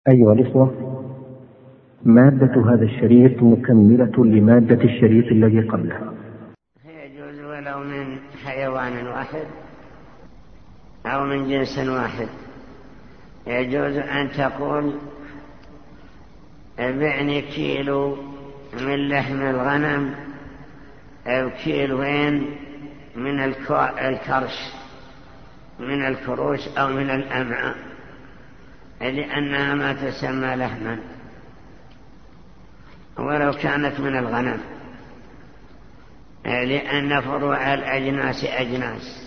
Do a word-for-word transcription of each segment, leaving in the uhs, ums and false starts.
أيها الإخوة، مادة هذا الشريط مكملة لمادة الشريط الذي قبله. يجوز ولو من حيوان واحد أو من جنس واحد. يجوز أن تقول بعني كيلو من لحم الغنم أو كيلوين من الكرش من الكروش أو من الأمعاء، لأنها ما تسمى لحما ولو كانت من الغنم، لأن فروع الأجناس أجناس.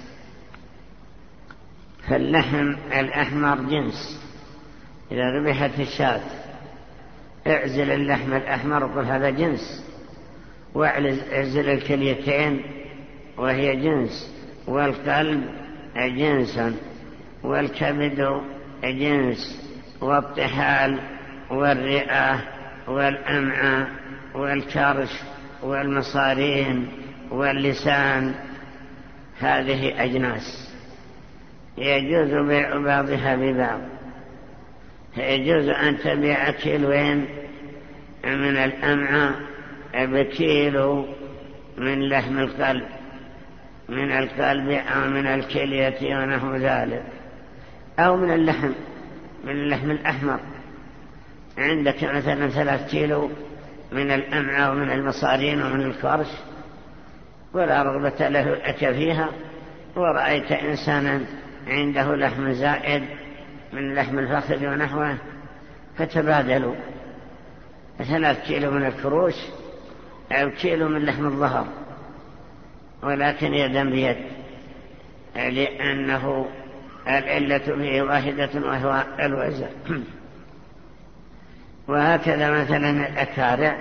فاللحم الأحمر جنس، إذا ذبحت الشاة اعزل اللحم الأحمر وقل هذا جنس، واعزل الكليتين وهي جنس، والقلب جنس، والكبد جنس، والطحال والرئة والأمعاء والكرش والمصارين واللسان، هذه أجناس يجوز بيع بعضها ببعض. يجوز أن تبيع كيلوين من الأمعاء بكيلو من لحم القلب من القلب أو من الكلية ونحو ذلك، أو من اللحم من اللحم الأحمر. عندك مثلا ثلاث كيلو من الأمعاء ومن المصارين ومن الكرش ولا رغبة لك فيها، ورأيت إنسانا عنده لحم زائد من لحم الفخذ ونحوه، فتبادلوا ثلاث كيلو من الكروش أو كيلو من لحم الظهر، ولكن يدا بيد، لأنه العلة به واحدة وهو الوزن. وهكذا مثلا الأكارع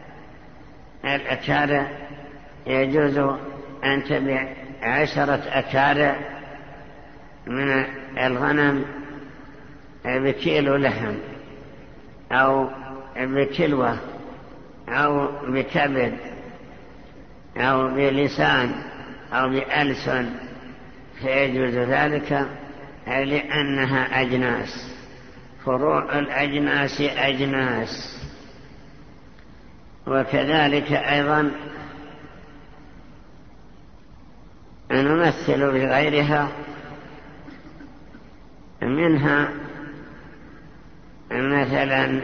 الأكارع يجوز أن تبيع عشرة أكارع من الغنم بكيلو لحم أو بكلوة أو بكبد أو بلسان أو بألسن، فيجوز ذلك لأنها أجناس، فروع الأجناس أجناس. وكذلك أيضا نمثل بغيرها، منها مثلا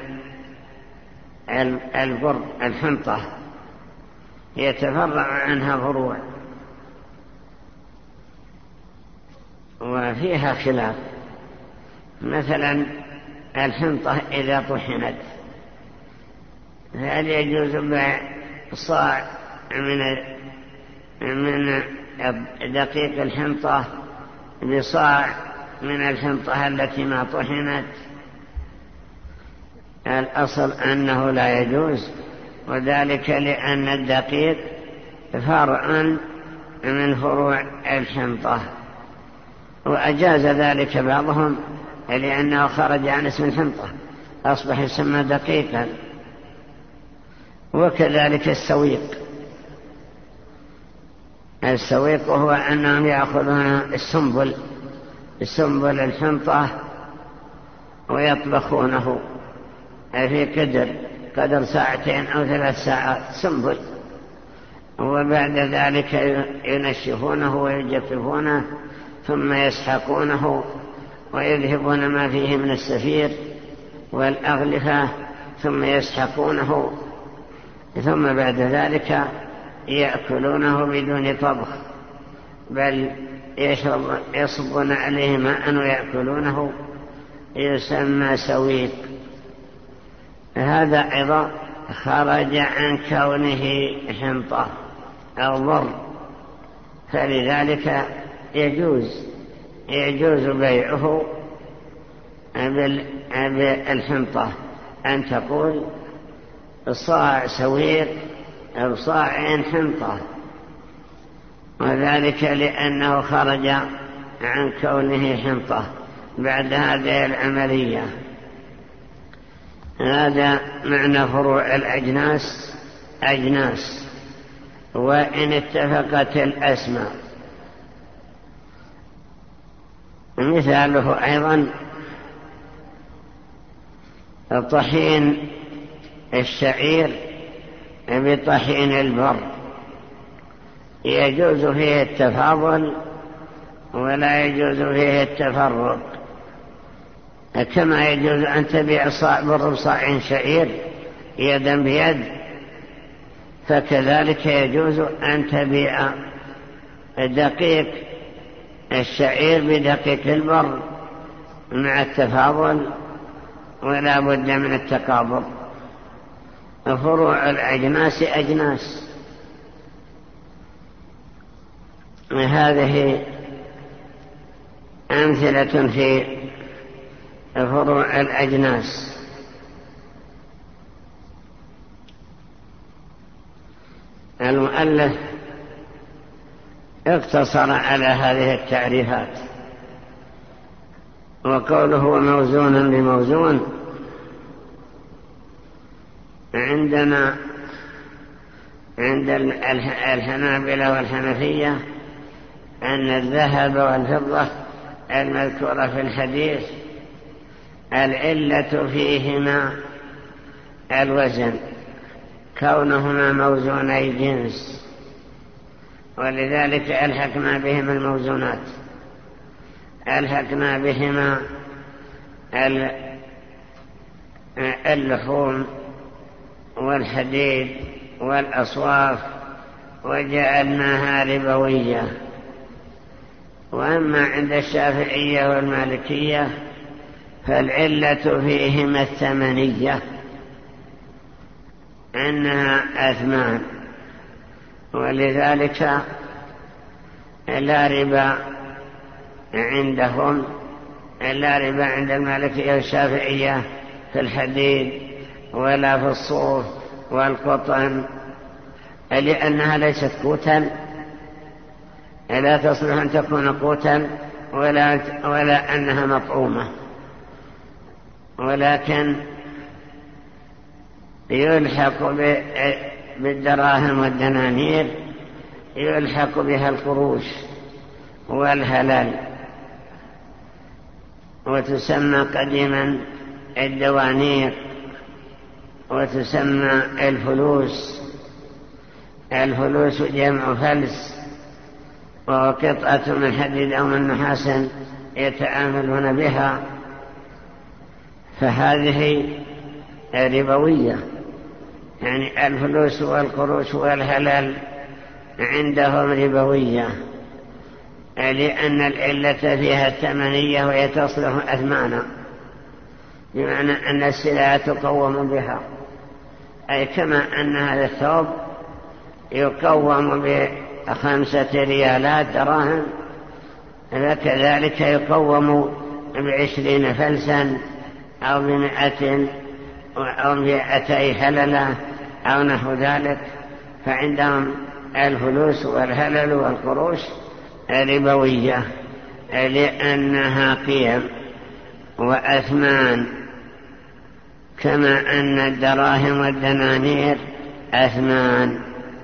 البر الحنطة يتفرع عنها فروع وفيها خلاف. مثلا الحنطة إذا طحنت هل يجوز بيع صاع من من دقيق الحنطة بصاع من الحنطة التي ما طحنت؟ الأصل أنه لا يجوز، وذلك لأن الدقيق فرع من فروع الحنطة، وأجاز ذلك بعضهم لأنه خرج عن اسم الحنطة أصبح يسمى دقيقا. وكذلك السويق السويق هو أنهم يأخذون السنبل السنبل الحنطة ويطبخونه في قدر قدر ساعتين أو ثلاث ساعات سنبل، وبعد ذلك ينشفونه ويجففونه ثم يسحقونه ويذهبون ما فيه من السفير والأغلفة ثم يسحقونه، ثم بعد ذلك يأكلونه بدون طبخ، بل يصبون عليه ماء ويأكلونه، يسمى سويق. هذا أيضا خرج عن كونه حنطة أو بر، فلذلك يجوز يجوز بيعه بالحنطة، أن تقول صاع سويق أو صاع حنطة، وذلك لأنه خرج عن كونه حنطة بعد هذه العملية. هذا معنى فروع الأجناس أجناس. وإن اتفقت الأسماء مثاله أيضا طحين الشعير بطحين البر يجوز فيه التفاضل ولا يجوز فيه التفرق، كما يجوز أن تبيع صاع بر صاع شعير يدا بيد، فكذلك يجوز أن تبيع دقيق الشعير بدقيق البر مع التفاضل، ولا بد من التقابض. فروع الأجناس أجناس. هذه أمثلة في فروع الأجناس. المؤلف اقتصر على هذه التعريفات، وقوله موزونا بموزون عندنا عند الحنابلة والحنفية أن الذهب والفضة المذكورة في الحديث العلة فيهما الوزن، كونهما موزوني جنس، ولذلك ألحقنا بهما الموزونات، ألحقنا بهما اللحوم والحديد والأصواف وجعلناها ربوية. وأما عند الشافعية والمالكية فالعلة فيهما الثمنية، أنها أثمان، ولذلك لا ربا عندهم، لا ربا عند المالكية والشافعية في الحديد ولا في الصوف والقطن، لأنها ليست قوتا، لا تصلح أن تكون قوتا ولا, ولا أنها مطعومة، ولكن يلحق بالدراهم والدنانير، يلحق بها القروش والهلال، وتسمى قديما الدوانير، وتسمى الفلوس. الفلوس جمع فلس، وهو قطعة من حديد أو من نحاس يتعاملون بها، فهذه ربوية، يعني الفلوس والقروش والهلال عندهم ربوية، لأن العلة فيها الثمنية وهي تصلح أثمانا، بمعنى أن السلعة تقوم بها، أي كما أن هذا الثوب يقوم بخمسة ريالات دراهم، فكذلك يقوم بعشرين فلسا أو بمئة أو مئتي هللة أو نحو ذلك. فعندهم الفلوس والهلل والقروش ربوية، لأنها قيم وأثمان، كما أن الدراهم والدنانير أثمان.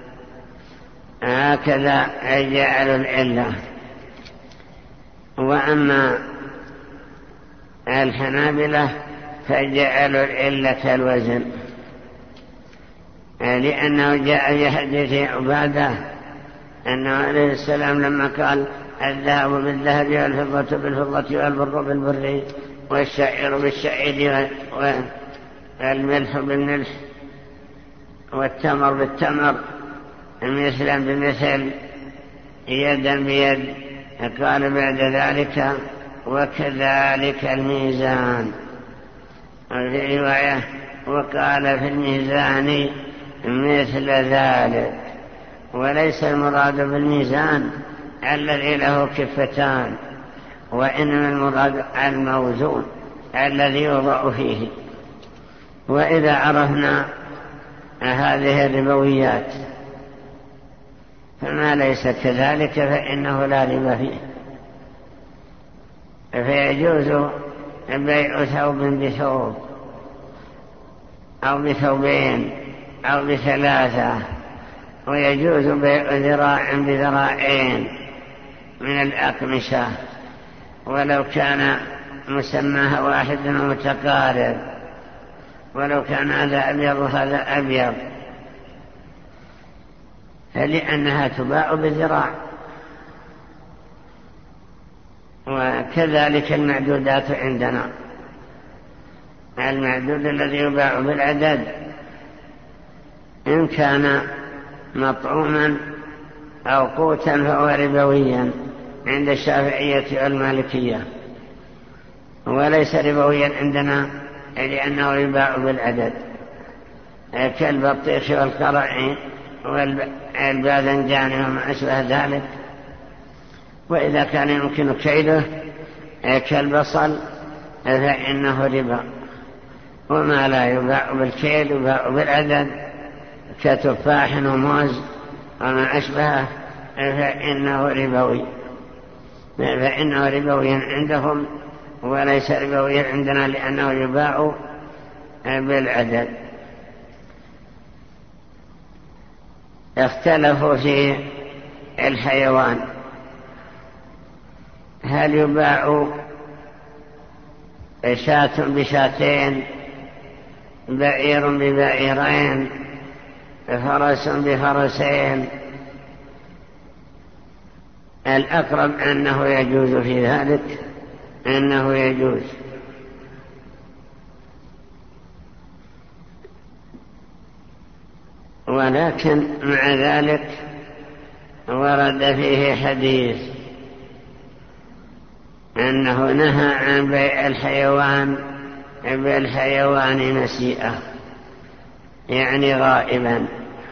هكذا جعلوا العلة. وأما الحنابلة فجعلوا العلة الوزن، لأنه جاء في حديث عبادة أنه عليه السلام لما قال الذهب بالذهب والفضة بالفضة والبر بالبر والشعير بالشعير والملح بالملح والتمر بالتمر مثلا بمثل يدا بيد، قال بعد ذلك وكذلك الميزان. وفي رواية وقال في الميزان مثل ذلك، وليس المراد بالميزان الذي له كفتان، وإنما المراد الموزون الذي يوضع فيه. وإذا عرفنا هذه الربويات فما ليس كذلك فإنه لا ربا فيه، فيجوز بيع ثوب بثوب أو بثوبين أو بثلاثة، ويجوز بيع ذراع بذراعين من الأقمشة ولو كان مسماها واحد ومتقارب، ولو كان هذا أبيض وهذا أبيض، لأنها تباع بذراع. وكذلك المعدودات عندنا، المعدود الذي يباع بالعدد إن كان مطعوما أو قوتا فهو ربويا عند الشافعية والمالكية، وليس ربويا عندنا لأنه يباع بالعدد، كالبطيخ والقرع والباذنجان وما أشبه ذلك. وإذا كان يمكن كيله كالبصل فإنه ربا. وما لا يباع بالكيل يباع بالعدد كتفاح وموز وما أشبهه فإنه ربوي فإنه ربوي عندهم وليس ربوي عندنا لأنه يباع بالعدد. اختلفوا في الحيوان، هل يباع شاة بشاتين، بعير ببعيرين، فرس بفرسين؟ الأقرب أنه يجوز في ذلك، أنه يجوز. ولكن مع ذلك ورد فيه حديث أنه نهى عن بيع الحيوان بالحيوان نسيئة، يعني غائبا.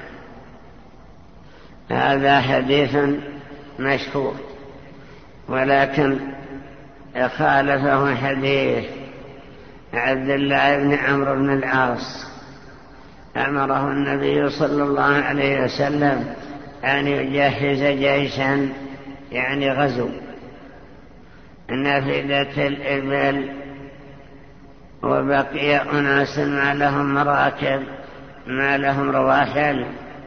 هذا حديث مشهور، ولكن خالفه حديث عبد الله بن عمرو بن العاص، أمره النبي صلى الله عليه وسلم أن يجهز جيشا، يعني غزو، نفدت الإبل وبقي أناس ما لهم مراكب ما لهم رواحل،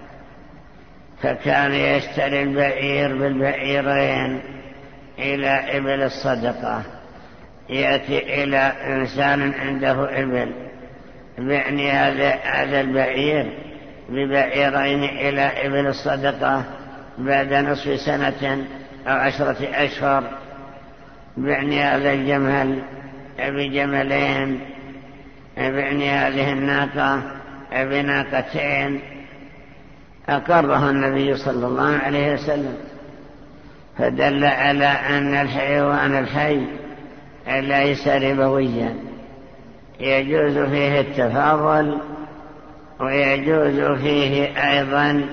فكان يشتري البعير بالبعيرين إلى إبل الصدقة. يأتي إلى إنسان عنده إبل، بعني هذا البعير ببعيرين إلى إبل الصدقة بعد نصف سنة أو عشرة أشهر، بعني هذا الجمل بجملين، بعني هذه الناقة بناقتين. أقره النبي صلى الله عليه وسلم، فدل على أن الحيوان الحي ليس ربويا، يجوز فيه التفاضل ويجوز فيه أيضا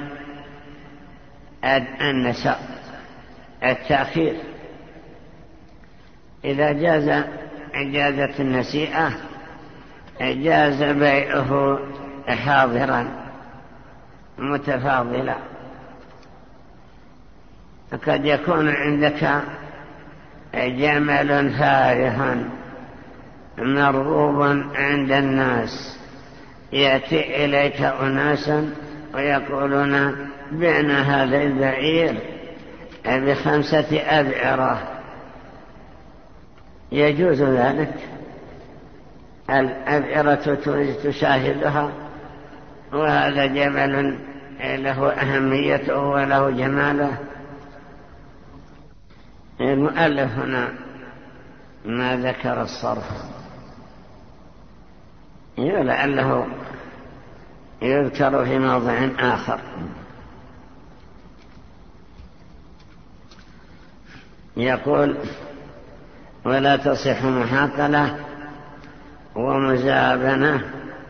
النساء، التأخير. إذا جاز جازت النسيئة جاز بيعه حاضرا متفاضلا. قد يكون عندك جمل فارغ مرغوب عند الناس، يأتي إليك أناسا ويقولون بعنا هذا البعير بخمسة أبعرة، يجوز ذلك. الأبعرة تشاهدها، وهذا جمل له أهميته وله جماله. المؤلف هنا ما ذكر الصرف، لعله يذكر في موضع آخر. يقول: ولا تصح محاقلة ومزابنة.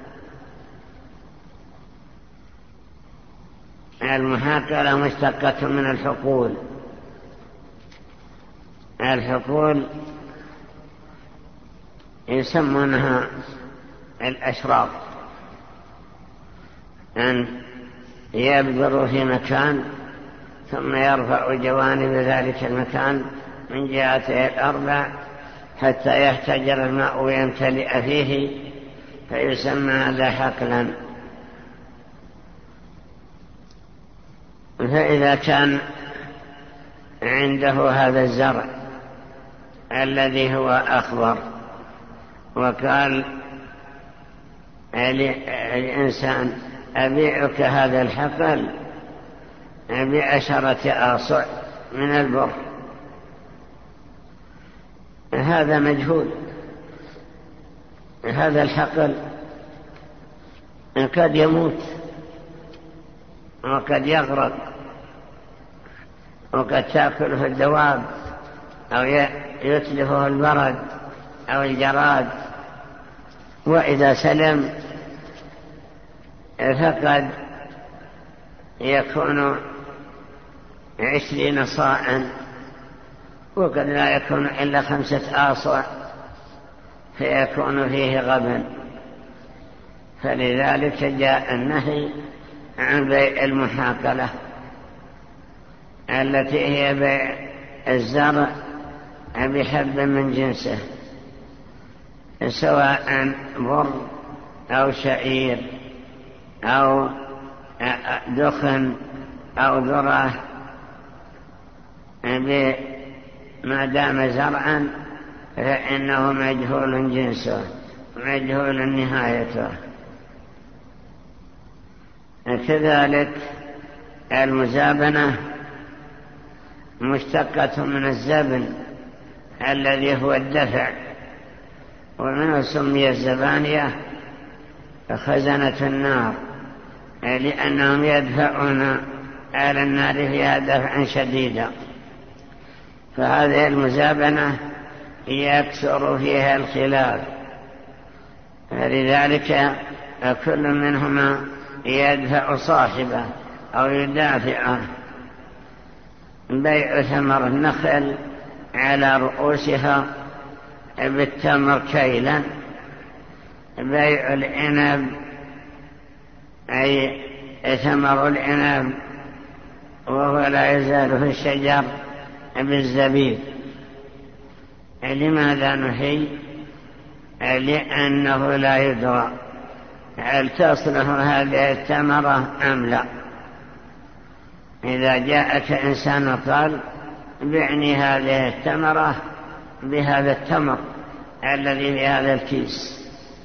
المحاقلة مشتقة من الحقول. الحقول يسمونها الأشراف، أن يبذر في مكان ثم يرفع جوانب ذلك المكان من جهته الأربع حتى يحتجر الماء ويمتلئ فيه، فيسمى هذا حقلا. فإذا كان عنده هذا الزرع الذي هو أخضر، وقال الإنسان أبيعك هذا الحقل بعشرة آصع من البر، هذا مجهول. هذا الحقل قد يموت وقد يغرق وقد تأكله الدواب أو يتلفه البرد أو الجراد، وإذا سلم فقد يكون عشرين صاعا وقد لا يكون إلا خمسة آصع، فيكون فيه غبن. فلذلك جاء النهي عن بيع المحاقلة التي هي بيع الزرع بحب من جنسه، سواء بر أو شعير أو دخن أو ذرة، ما دام زرعا فإنه مجهول جنسه مجهول نهايته. كذلك المزابنة مشتقة من الزبن الذي هو الدفع، ومنه سمي الزبانية خزنة النار، لأنهم يدفعون على النار فيها دفعا شديدا. فهذه المزابنة يكثر فيها الخلاف، لذلك كل منهما يدفع صاحبه أو يدافعه. بيع ثمر النخل على رؤوسها بالتمر كيلا، بيع العنب أي ثمر العنب وهو لا يزال في الشجر بالزبيب. لماذا نهي؟ لأنه لا يدرى هل تصلح هذه الثمرة أم لا. إذا جاءك إنسان قال بعني هذه الثمرة بهذا التمر الذي في هذا الكيس،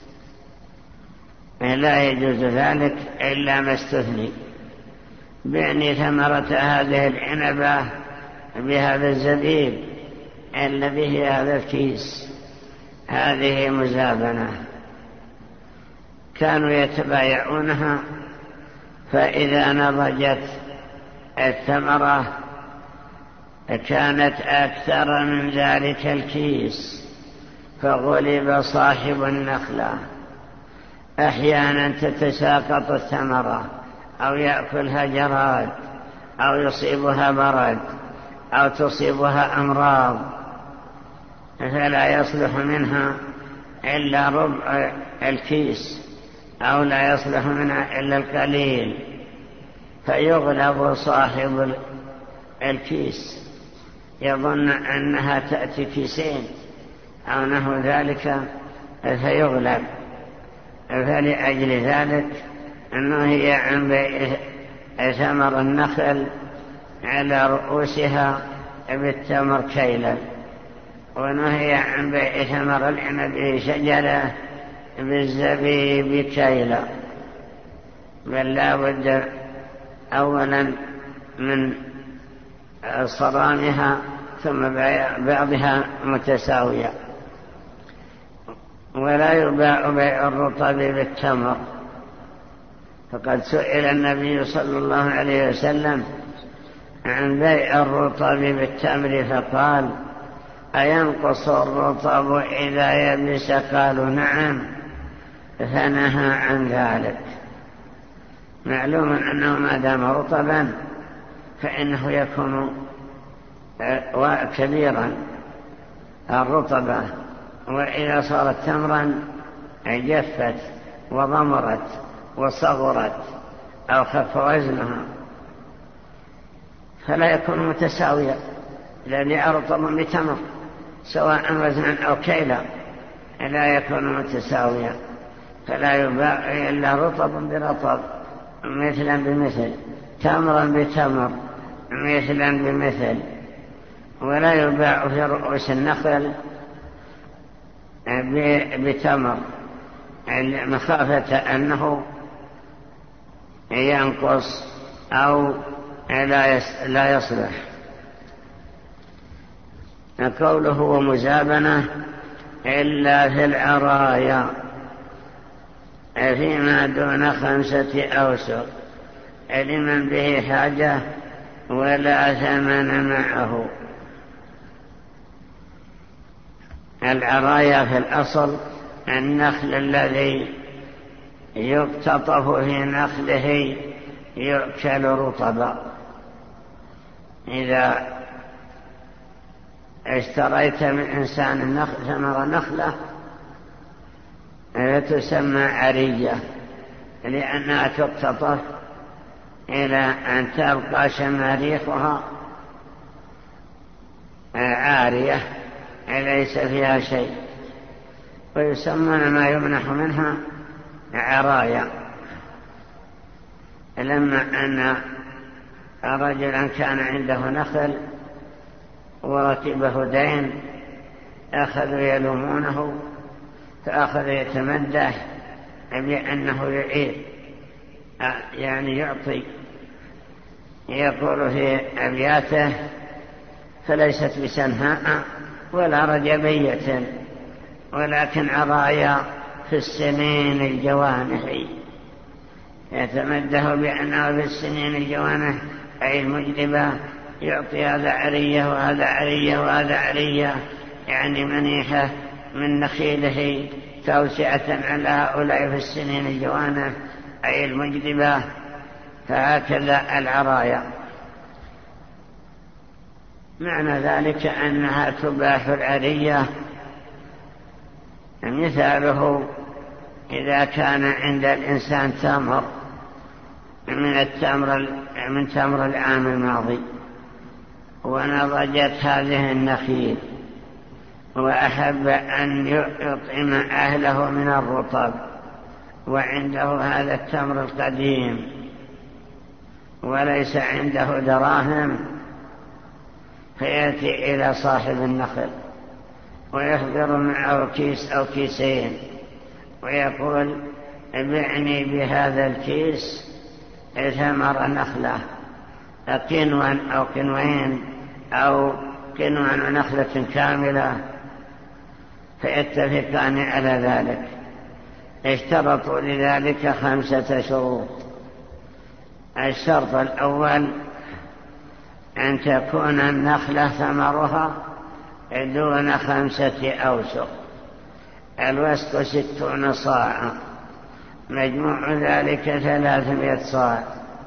لا يجوز ذلك إلا ما استثني. بعني ثمرة هذه العنبة بهذا الزبيب الذي في هذا الكيس، هذه مزابنة. كانوا يتبايعونها، فإذا نضجت الثمرة كانت أكثر من ذلك الكيس فغلب صاحب النخلة. أحيانا تتساقط الثمرة أو يأكلها جراد أو يصيبها برد أو تصيبها أمراض، فلا يصلح منها إلا ربع الكيس أو لا يصلح منها إلا القليل، فيغلب صاحب الكيس يظن أنها تأتي كيسين أو نحو ذلك فيغلب. فلأجل ذلك نهي عن بيع ثمر النخل على رؤوسها بالتمر كيلا، ونهي عن بيع ثمر العنب شجرة بالزبيب كيلا، بل لا بد أولا من صرامها ثم بعضها متساوية. ولا يباع بيع الرطب بالتمر، فقد سئل النبي صلى الله عليه وسلم عن بيع الرطب بالتمر فقال أينقص الرطب إذا يبس؟ قالوا نعم، فنهى عن ذلك. معلوم أنه ما دام رطبا فإنه يكون كبيرا الرطبة، وإذا صارت تمرا جفت وضمرت وصغرت أو خف وزنها فلا يكون متساويا، لأن أرطب بتمر سواء وزنا أو كيلا لا يكون متساويا، فلا يباع إلا رطب برطب مثلا بمثل، تمرا بتمر مثلا بمثل. ولا يباع في رؤوس النخل بتمر مخافة أنه ينقص أو لا يصلح. قوله ومزابنة إلا في العرايا فيما دون خمسة أوسق لمن به حاجة ولا ثمن معه. العرايا في الأصل النخل الذي يقتطف في نخله يؤكل رطبا. إذا اشتريت من إنسان النخل ثمر نخلة تسمى عرية لأنها تقتطف إلى أن تبقى شماريخها عارية ليس فيها شيء، ويسمون ما يمنح منها عرايا. لما أن رجلا كان عنده نخل وركبه دين أخذوا يلومونه، فأخذ يتمدح بأنه يعيد يعني يعطي. يقول في أبياته فليست بسنهاء ولا رجبية ولكن عرايا في السنين الجوانح. يتمده بأنه في السنين الجوانح أي المجدبة، يعطي هذا عرية وهذا عرية وهذا عرية، يعني منيحة من نخيله توسعة على هؤلاء في السنين الجوانح أي المجدبة. فهكذا العرايا معنى ذلك أنها تباح العرية. مثاله إذا كان عند الإنسان تمر من التمر من تمر العام الماضي ونضجت هذه النخيل وأحب أن يطعم أهله من الرطب وعنده هذا التمر القديم وليس عنده دراهم، فيأتي إلى صاحب النخل ويخبر معه كيس أو كيسين ويقول ابعني بهذا الكيس ثمر نخلة كنوا أو كنوين أو كنوا ونخلة كاملة، فيتفقان على ذلك. اشترطوا لذلك خمسة شروط. الشرط الأول أن تكون النخلة ثمرها دون خمسة أوسق، الوسق ستون صاعا، مجموع ذلك ثلاثمائة صاع،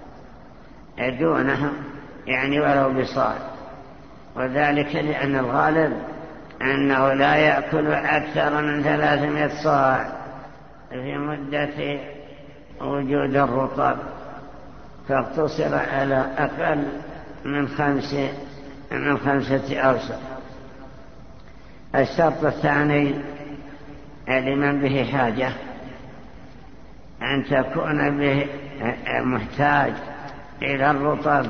دونها يعني ولو بصاع. وذلك لأن الغالب أنه لا يأكل أكثر من ثلاثمائة صاع في مدة وجود الرطب، فاقتصر على أقل من خمسة من خمسة أوسق. الشرط الثاني لمن به حاجة أن تكون به محتاج إلى الرطب،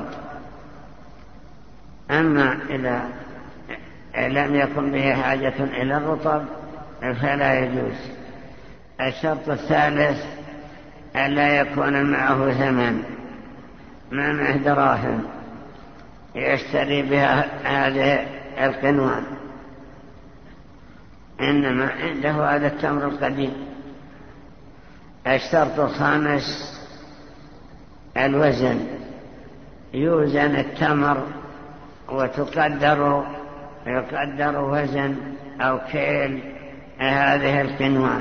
أما إذا لم يكن به حاجة إلى الرطب فلا يجوز. الشرط الثالث ألا يكون معه ثمن، ما معه دراهم يشتري بها هذه القنوان، إنما عنده هذا التمر القديم. الشرط الخامس الوزن، يوزن التمر وتقدر يقدر وزن أو كيل هذه القنوان.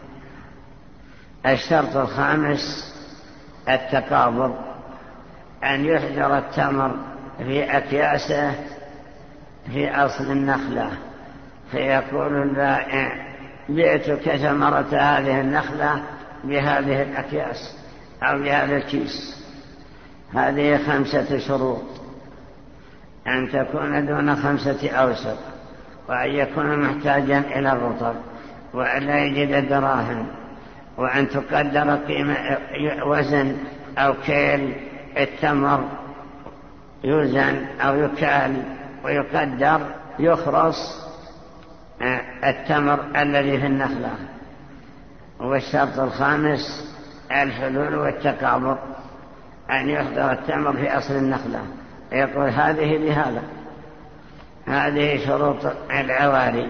الشرط الخامس التقابض، أن يحجر التمر في أكياسه في أصل النخلة، فيقول البائع بعتك ثمرة هذه النخلة بهذه الأكياس أو بهذا الكيس. هذه خمسة شروط: أن تكون دون خمسة أوسق، وأن يكون محتاجا إلى الرطب، وأن لا يجد دراهم، وأن تقدر قيمة وزن أو كيل التمر، يوزن أو يكال ويقدر يخرص التمر الذي في النخلة. والشرط الخامس الحلول والتقابض، أن يحضر التمر في أصل النخلة. يقول هذه بهذا، هذه شروط العواري.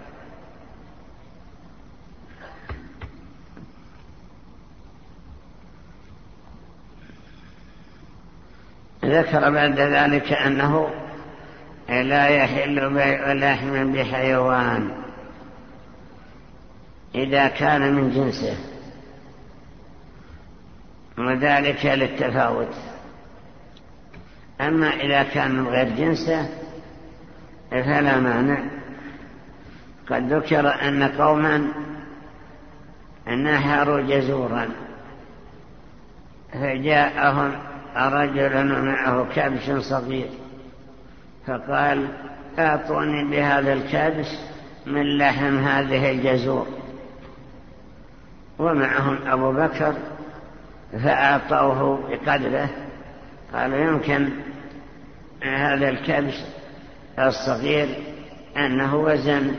ذكر بعد ذلك أنه لا يحل بيع لحم بحيوان إذا كان من جنسه، وذلك للتفاوت. أما إذا كان من غير جنسه فلا مانع. قد ذكر أن قوما نحروا جزورا، فجاءهم رجل معه كبش صغير، فقال أعطوني بهذا الكبش من لحم هذه الجزور، ومعهم أبو بكر فأعطوه بقدره. قالوا يمكن هذا الكبش الصغير أنه وزن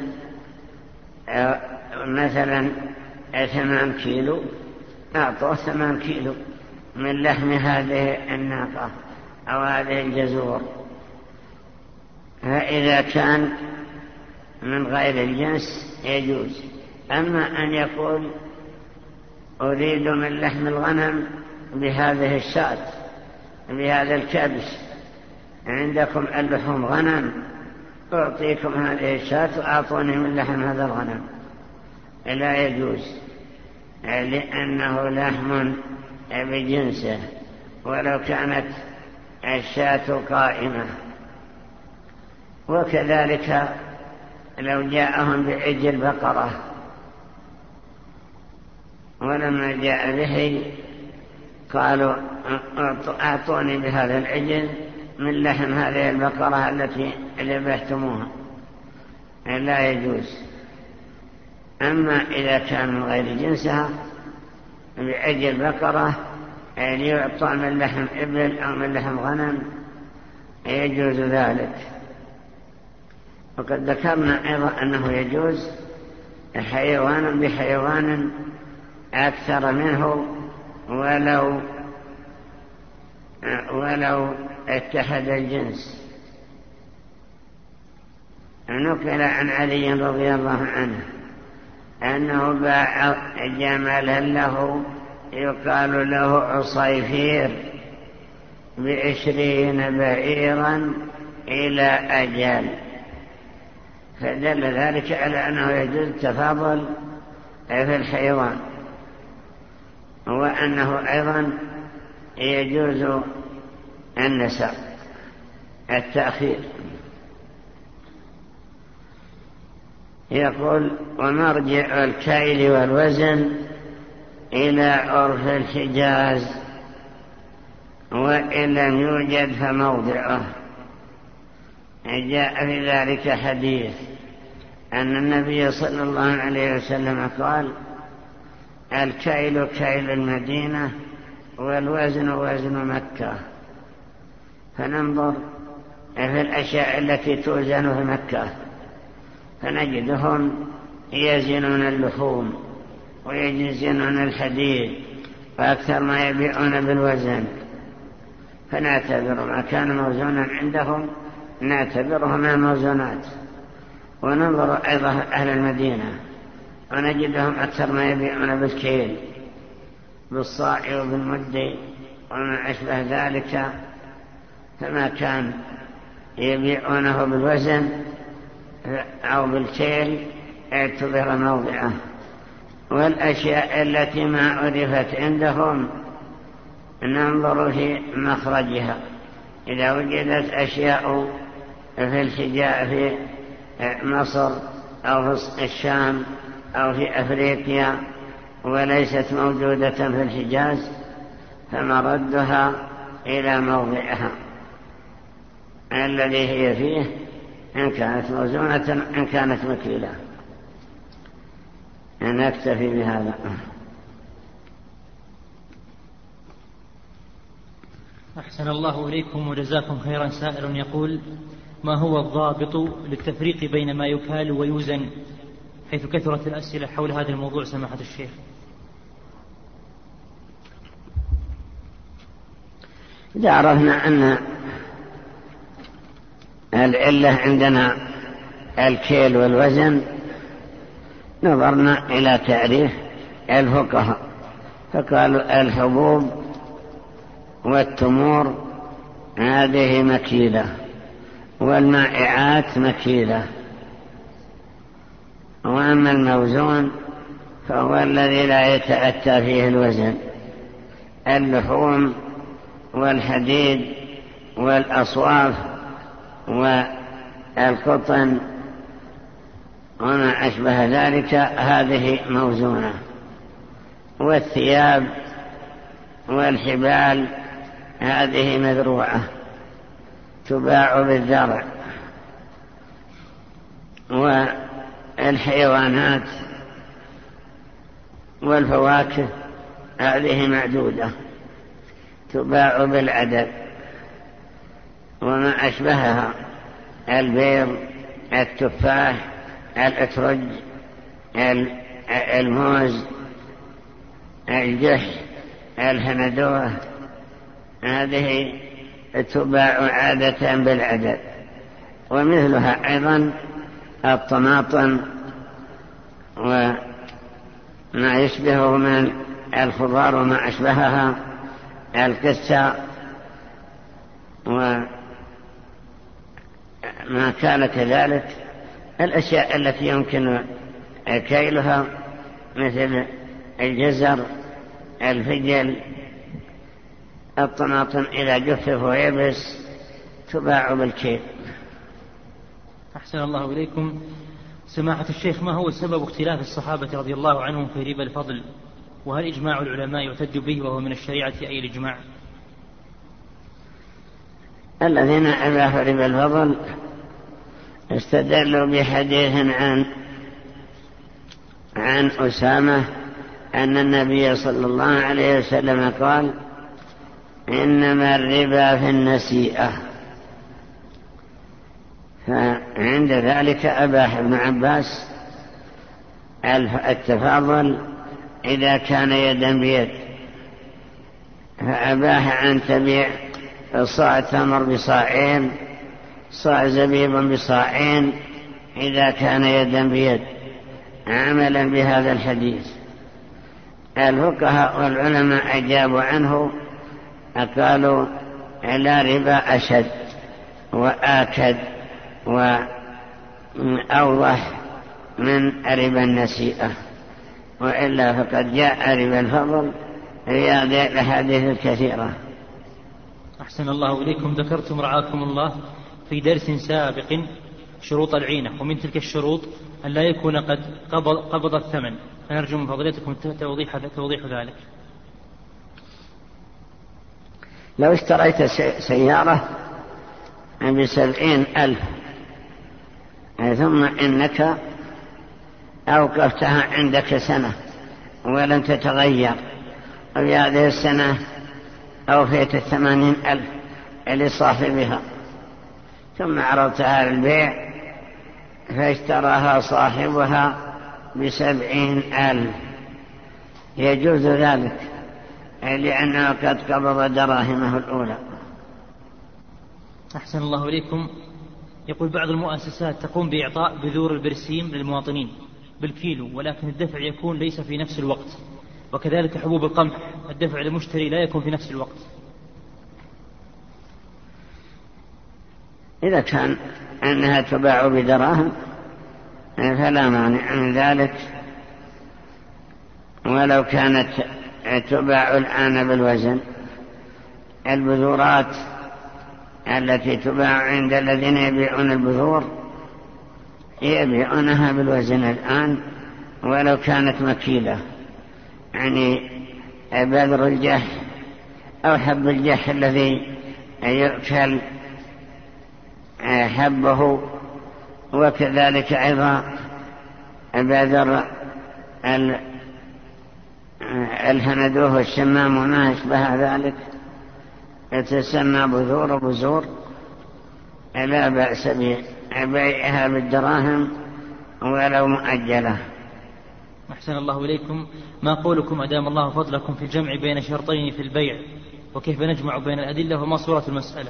مثلا ثمان كيلو، أعطوه ثمان كيلو من لحم هذه الناقة أو هذه الجزور. فإذا كان من غير الجنس يجوز. أما أن يقول أريد من لحم الغنم بهذه الشاة بهذا الكبش، عندكم اللحوم غنم، أعطيكم هذه الشاة وأعطوني من لحم هذا الغنم، لا يجوز، لأنه لحم بجنسه ولو كانت الشاة قائمة. وكذلك لو جاءهم بعجل بقرة ولما جاء به قالوا أعطوني بهذا العجل من لحم هذه البقرة التي ذبحتموها، لا يجوز. أما إذا كان من غير جنسها بعجل بقرة ليعطى من لحم إبل أو من لحم غنم يجوز ذلك. وقد ذكرنا أيضا أنه يجوز حيوان بحيوان أكثر منه ولو ولو اتحد الجنس. نقل عن علي رضي الله عنه أنه باع جملا له يقال له عصيفير بعشرين بعيرا إلى أجل، فدل ذلك على أنه يجوز التفاضل في الحيوان، وأنه أيضا يجوز النسب التأخير. يقول ومرجع الكيل والوزن إلى عرف الحجاز، وإن لم يوجد فموضعه. جاء في ذلك حديث أن النبي صلى الله عليه وسلم قال الكيل كيل المدينة والوزن وزن مكة. فننظر في الأشياء التي توزن في مكة فنجدهم يزنون اللحوم ويجزنون الحديد وأكثر ما يبيعون بالوزن، فنعتبر ما كان موزونا عندهم نعتبره من الموزونات. وننظر أيضا أهل المدينة ونجدهم أكثر ما يبيعون بالكيل بالصاع وبالمد وما أشبه ذلك، فما كان يبيعونه بالوزن أو بالكيل اعتبر موضعه. والأشياء التي ما عرفت عندهم ننظر في مخرجها. إذا وجدت أشياء في الحجاز في مصر أو في الشام أو في أفريقيا وليست موجودة في الحجاز فمردها إلى موضعها الذي هي فيه، إن كانت موزونة إن كانت مكيلة. نكتفي بهذا. أحسن الله إليكم وجزاكم خيرا. سائل يقول ما هو الضابط للتفريق بين ما يكال ويوزن، حيث كثرت الأسئلة حول هذا الموضوع سماحة الشيخ؟ إذا عرفنا أن العلة عندنا الكيل والوزن نظرنا إلى تعريف الفقهاء فقالوا الحبوب والتمور هذه مكيلة والمائعات مكيلة، وأما الموزون فهو الذي لا يتأتى فيه الوزن، اللحوم والحديد والأصواف والقطن وما أشبه ذلك هذه موزونة، والثياب والحبال هذه مذروعة تباع بالذرع، والحيوانات والفواكه هذه معدودة تباع بالعدد، وما أشبهها البيض التفاح الأترج الموز الجح الهندوة هذه تباع عادة بالعدد، ومثلها أيضا الطماطم وما يشبهه من الخضار وما أشبهها القسة وما كان كذلك الأشياء التي يمكن كيلها مثل الجزر الفجل الطماطم إذا جفف ويبس تباع بالكيل. أحسن الله إليكم. سماحة الشيخ، ما هو سبب اختلاف الصحابة رضي الله عنهم في ربا الفضل؟ وهل إجماع العلماء يحتج به وهو من الشريعة أي الإجماع؟ الذين أباحوا ربا الفضل استدلوا بحديث عن عن أسامة أن النبي صلى الله عليه وسلم قال إنما الربا في النسيئة، فعند ذلك أباح ابن عباس التفاضل إذا كان يدا بيد، فأباح أن تبيع صاع تمر بصاعين صاع زبيب بصاعين إذا كان يدا بيد عملا بهذا الحديث. الفقهاء والعلماء أجابوا عنه قالوا لا ربا أشد وآكد وأوضح من ربا النسيئة، وإلا فقد جاء ربا الفضل في هذه الأحاديث الكثيرة. أحسن الله إليكم. ذكرتم رعاكم الله في درس سابق شروط العينة، ومن تلك الشروط أن لا يكون قد قبض, قبض الثمن، فنرجو من فضيلتكم توضيح, توضيح ذلك. لو اشتريت سيارة بسبعين ألف ثم إنك أوقفتها عندك سنة ولم تتغير، وفي هذه السنة أوفيت الثمانين ألف لصاحبها، ثم عرضتها للبيع فاشتراها صاحبها بسبعين ألف، يجوز ذلك لأنه قد قبض دراهمه الأولى. أحسن الله إليكم. يقول بعض المؤسسات تقوم بإعطاء بذور البرسيم للمواطنين بالكيلو، ولكن الدفع يكون ليس في نفس الوقت، وكذلك حبوب القمح الدفع للمشتري لا يكون في نفس الوقت. إذا كان أنها تباع بدراهم فلا مانع من ذلك، ولو كانت تباع الآن بالوزن. البذورات التي تباع عند الذين يبيعون البذور يبيعونها بالوزن الآن ولو كانت مكيلة، يعني بذر الجح أو حب الجح الذي يؤكل حبه، وكذلك أيضا بذر الهندوه والشمام وما أشبه ذلك يتسمى بذور وبذور، لا بأس ببيعها بالدراهم ولو مؤجلة. أحسن الله إليكم. ما قولكم أدام الله فضلكم في الجمع بين شرطين في البيع، وكيف نجمع بين الأدلة وما صورة المسألة؟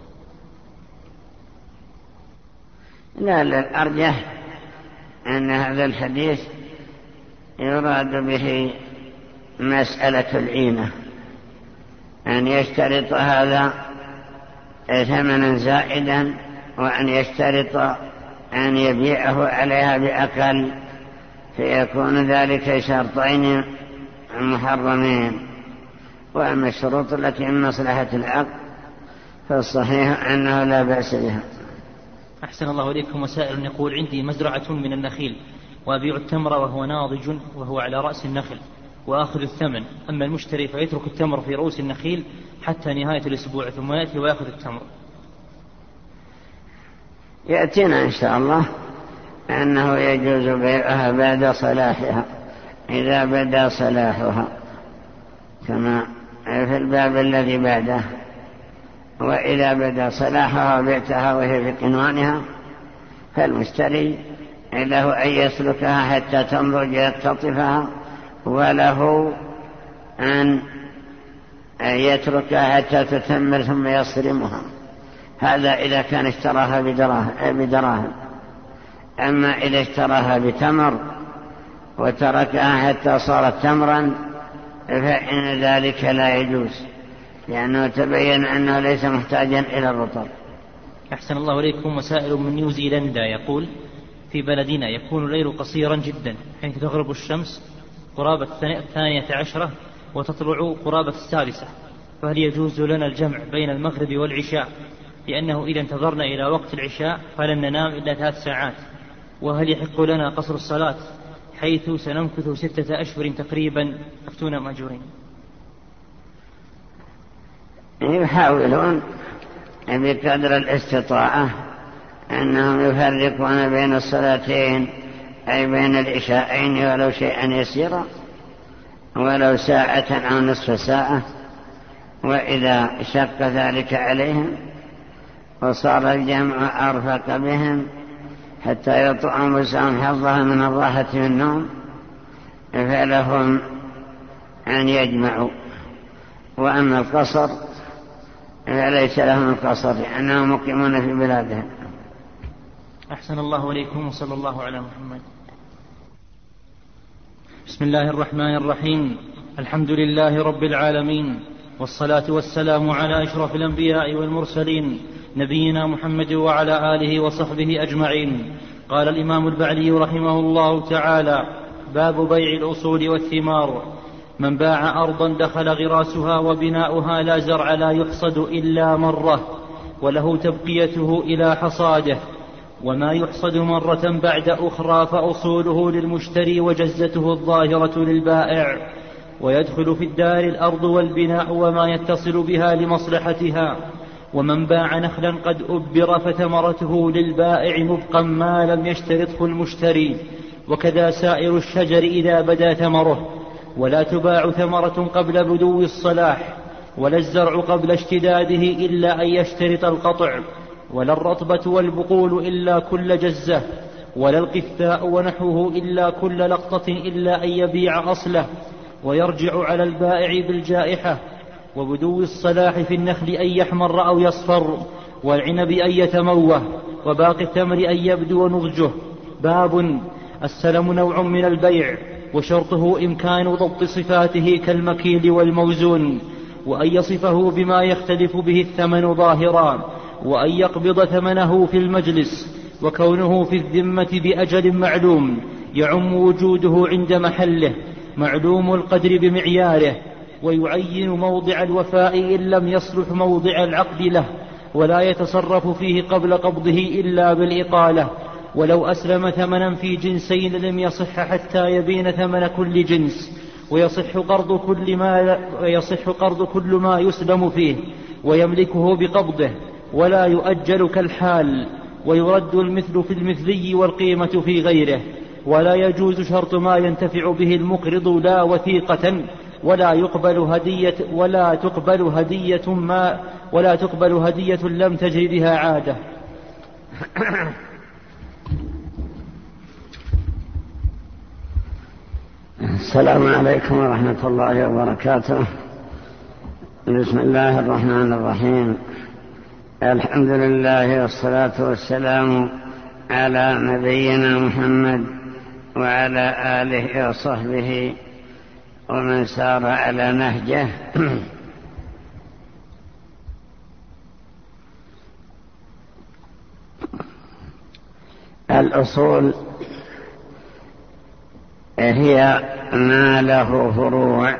لا الأرجح أن هذا الحديث يراد به مسألة العينة، أن يشترط هذا ثمنا زائدا، وأن يشترط أن يبيعه عليها بأقل، فيكون ذلك شرطين محرمين. وأما الشروط التي من مصلحة العقد فالصحيح أنه لا بأس بها. أحسن الله إليكم. وسائل يقول: عندي مزرعة من النخيل وأبيع التمر وهو ناضج وهو على رأس النخل وآخذ الثمن، أما المشتري فيترك التمر في رؤوس النخيل حتى نهاية الأسبوع ثم يأتي ويأخذ التمر. يأتينا إن شاء الله أنه يجوز بيعها بعد صلاحها إذا بدا صلاحها، كما في الباب الذي بعده. وإذا بدا صلاحها وبيعتها وهي في قنوانها فالمشتري له أن يسلكها حتى تنضج يقتطفها، وله أن يتركها حتى تتمر ثم يصرمها. هذا إذا كان اشتراها بدراهم. أما إذا اشتراها بتمر وتركها حتى صارت تمرا فإن ذلك لا يجوز، لأنه تبين أنه ليس محتاجا إلى الرطب. أحسن الله إليكم. وسائل من نيوزيلندا يقول: في بلدنا يكون الليل قصيرا جدا حيث تغرب الشمس قرابة الثانية عشرة وتطلع قرابة السادسة، فهل يجوز لنا الجمع بين المغرب والعشاء؟ لأنه إذا انتظرنا إلى وقت العشاء فلن ننام إلا ثلاث ساعات. وهل يحق لنا قصر الصلاة حيث سنمكث ستة أشهر تقريبا؟ أفتونا مأجورين. يحاولون بقدر الاستطاعة أنهم يفرقون بين الصلاتين، أي بين العشاءين، ولو شيئا يسيرا، ولو ساعة أو نصف ساعة. وإذا شق ذلك عليهم وصار الجمع أرفق بهم حتى يطعم مسهم حظها من الراحة والنوم فلهم أن يجمعوا. وأما القصر فليس لهم القصر لأنهم مقيمون في بلادهم. أحسن الله إليكم. وصلى الله على محمد. بسم الله الرحمن الرحيم. الحمد لله رب العالمين، والصلاة والسلام على أشرف الأنبياء والمرسلين نبينا محمد وعلى آله وصحبه أجمعين. قال الإمام البعلي رحمه الله تعالى: باب بيع الأصول والثمار. من باع أرضا دخل غراسها وبناؤها لا زرع لا يحصد إلا مرة، وله تبقيته إلى حصاده، وما يحصد مرة بعد أخرى فأصوله للمشتري وجزته الظاهرة للبائع. ويدخل في الدار الأرض والبناء وما يتصل بها لمصلحتها. ومن باع نخلا قد أبر فثمرته للبائع مبقا ما لم يشترطه المشتري، وكذا سائر الشجر إذا بدا ثمره. ولا تباع ثمرة قبل بدو الصلاح، ولا الزرع قبل اشتداده إلا أن يشترط القطع، ولا الرطبة والبقول إلا كل جزة، ولا القثاء ونحوه إلا كل لقطة إلا أن يبيع أصله. ويرجع على البائع بالجائحة. وبدو الصلاح في النخل أن يحمر أو يصفر، والعنب أن يتموه، وباقي التمر أن يبدو نضجه. باب السلم نوع من البيع، وشرطه إمكان ضبط صفاته كالمكيل والموزون، وأن يصفه بما يختلف به الثمن ظاهرا، وأن يقبض ثمنه في المجلس، وكونه في الذمة بأجل معلوم يعم وجوده عند محله معلوم القدر بمعياره، ويعين موضع الوفاء إن لم يصلح موضع العقد له، ولا يتصرف فيه قبل قبضه إلا بالإقالة. ولو أسلم ثمنا في جنسين لم يصح حتى يبين ثمن كل جنس، ويصح قرض كل ما, ويصح قرض كل ما يسلم فيه ويملكه بقبضه، ولا يؤجل كالحال. ويرد المثل في المثلي والقيمة في غيره. ولا يجوز شرط ما ينتفع به المقرض لا وثيقة، ولا يقبل هدية ولا تقبل هدية ما ولا تقبل هدية لم تجري بها عادة. السلام عليكم ورحمة الله وبركاته. بسم الله الرحمن الرحيم. الحمد لله والصلاة والسلام على نبينا محمد وعلى آله وصحبه ومن سار على نهجه. الأصول هي ما له فروع،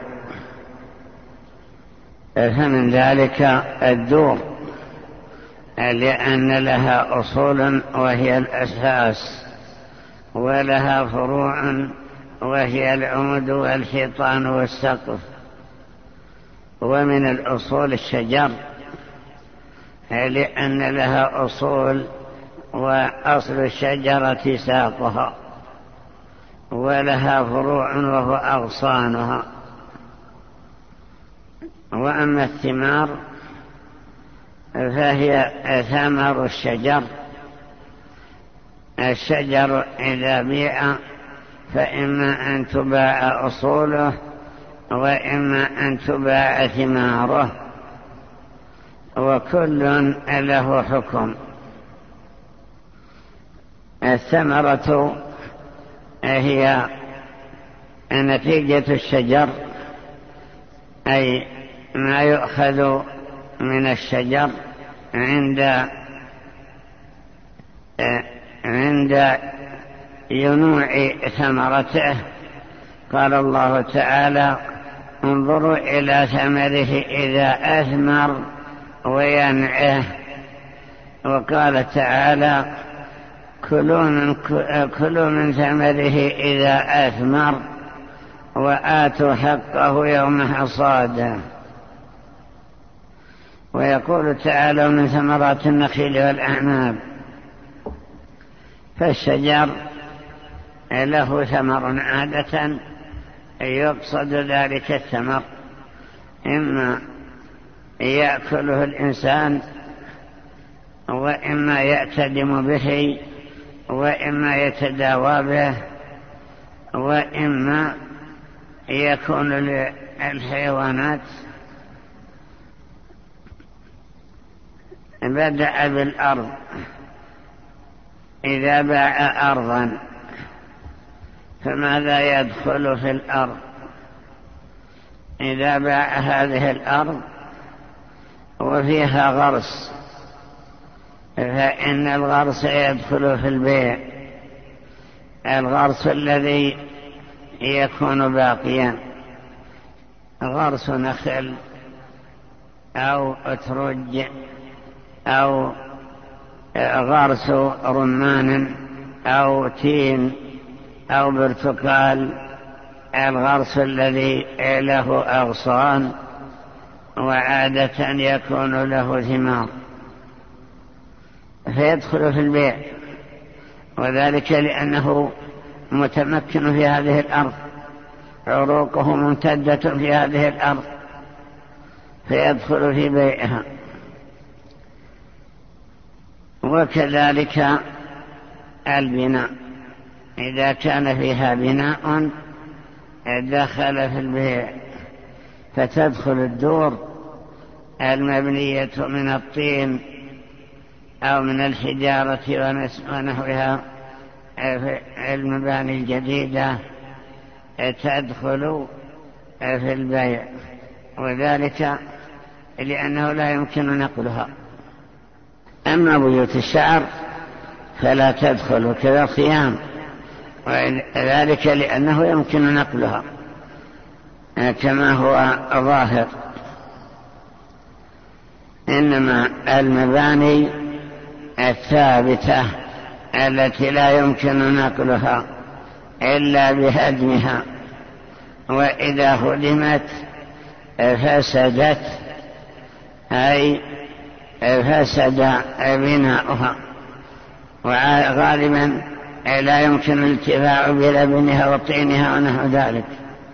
فمن ذلك الدور، لأن لها أصول وهي الأساس، ولها فروع وهي العمود والحيطان والسقف. ومن الأصول الشجر، لأن لها أصول، وأصل الشجرة ساقها، ولها فروع وهو أغصانها. وأما الثمار فهي ثمر الشجر. الشجر إذا بيع فإما أن تباع أصوله وإما أن تباع ثماره، وكل له حكم. الثمرة هي نتيجة الشجر، أي ما يؤخذ من الشجر عند عند ينوع ثمرته. قال الله تعالى: انظروا إلى ثمره إذا أثمر وينعه. وقال تعالى: كلوا من, كلوا من ثمره إذا أثمر وآتوا حقه يوم حصاده. ويقول تعالى: من ثمرات النخيل والأعناب. فالشجر له ثمر عادة يقصد ذلك الثمر، إما يأكله الإنسان وإما يأتدم به وإما يتداوى به وإما يكون للحيوانات. بدأ بالأرض. إذا باع أرضا فماذا يدخل في الأرض؟ إذا باع هذه الأرض وفيها غرس فإن الغرس يدخل في البيع. الغرس الذي يكون باقيا، غرس نخل أو أترج أو غرس رمان أو تين أو برتقال، الغرس الذي له أغصان وعادة يكون له ثمار، فيدخل في البيع. وذلك لأنه متمكن في هذه الأرض، عروقه ممتدة في هذه الأرض، فيدخل في بيعها. وكذلك البناء، إذا كان فيها بناء دخل في البيع، فتدخل الدور المبنية من الطين أو من الحجارة ونحوها في المباني الجديدة تدخل في البيع، وذلك لأنه لا يمكن نقلها. أما بيوت الشعر فلا تدخل، كذا الخيام، وذلك لأنه يمكن نقلها كما هو ظاهر. إنما المباني الثابتة التي لا يمكن نقلها إلا بهدمها، وإذا هدمت فسدت، أي فسد بناؤها، وغالبا لا يمكن الانتفاع بلبنها وطينها ونحو ذلك.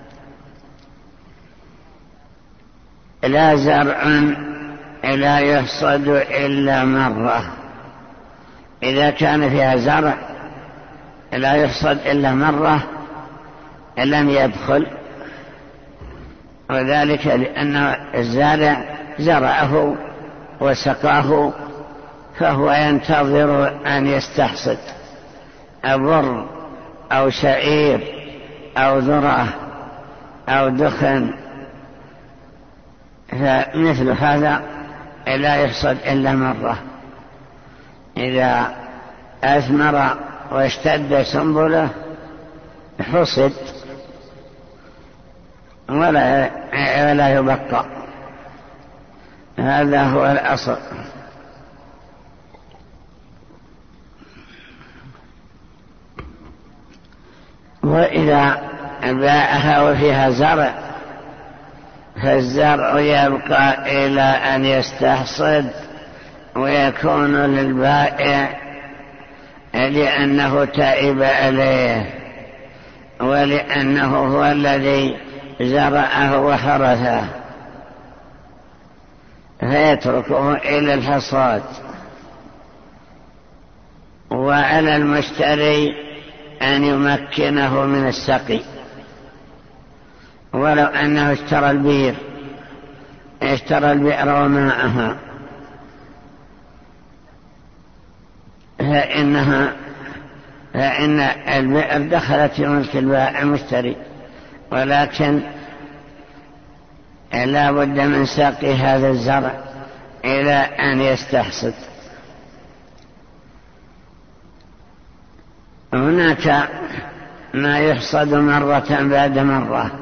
لا زرع لا يحصد إلا مرة. إذا كان فيها زرع لا يحصد إلا مرة لم يدخل، وذلك لأن الزارع زرعه وسقاه، فهو ينتظر أن يستحصد بر أو شعير أو ذرة أو دخن، فمثل هذا لا يحصد إلا مرة. إذا أثمر واشتد سنبله حصد ولا ولا يبقى. هذا هو الأصل. وإذا باعها وفيها زرع فالزرع يبقى إلى أن يستحصد ويكون للبائع، لأنه تائب عليه ولأنه هو الذي زرعه وحرثه، فيتركه إلى الحصاد. وعلى المشتري أن يمكنه من السقي، ولو أنه اشترى البير اشترى البئر وماءها فإنها فإن البئر دخلت في ملك المشتري، ولكن لا بد من سقي هذا الزرع إلى أن يستحصد. هناك ما يحصد مرة بعد مرة،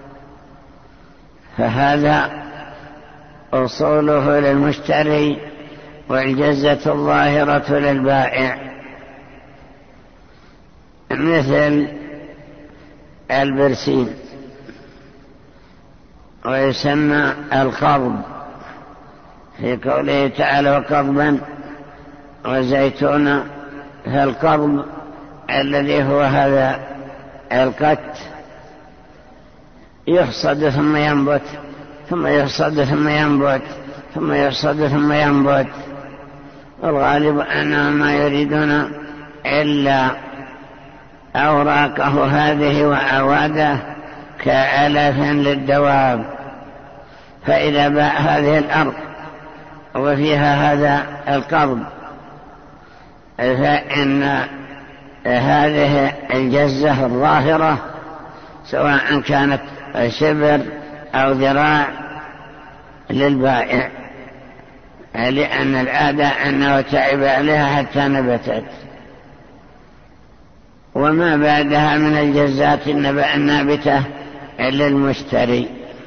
فهذا أصوله للمشتري والجزة الظاهرة للبائع، مثل البرسيم ويسمى القضب في قوله تعالى وقضبا وزيتونا. فالقضب الذي هو هذا القت يحصد ثم ينبت ثم يحصد ثم ينبت ثم يحصد ثم ينبت، والغالب أنهم ما يريدون إلا أوراقه هذه وأواده كعلف للدواب. فإذا باع هذه الأرض وفيها هذا القرض فإن هذه الجزة الظاهرة سواء كانت شبر أو ذراع للبائع، لأن العادة أنه تعب عليها حتى نبتت. وما بعدها من الجزات النابتة للمشتري.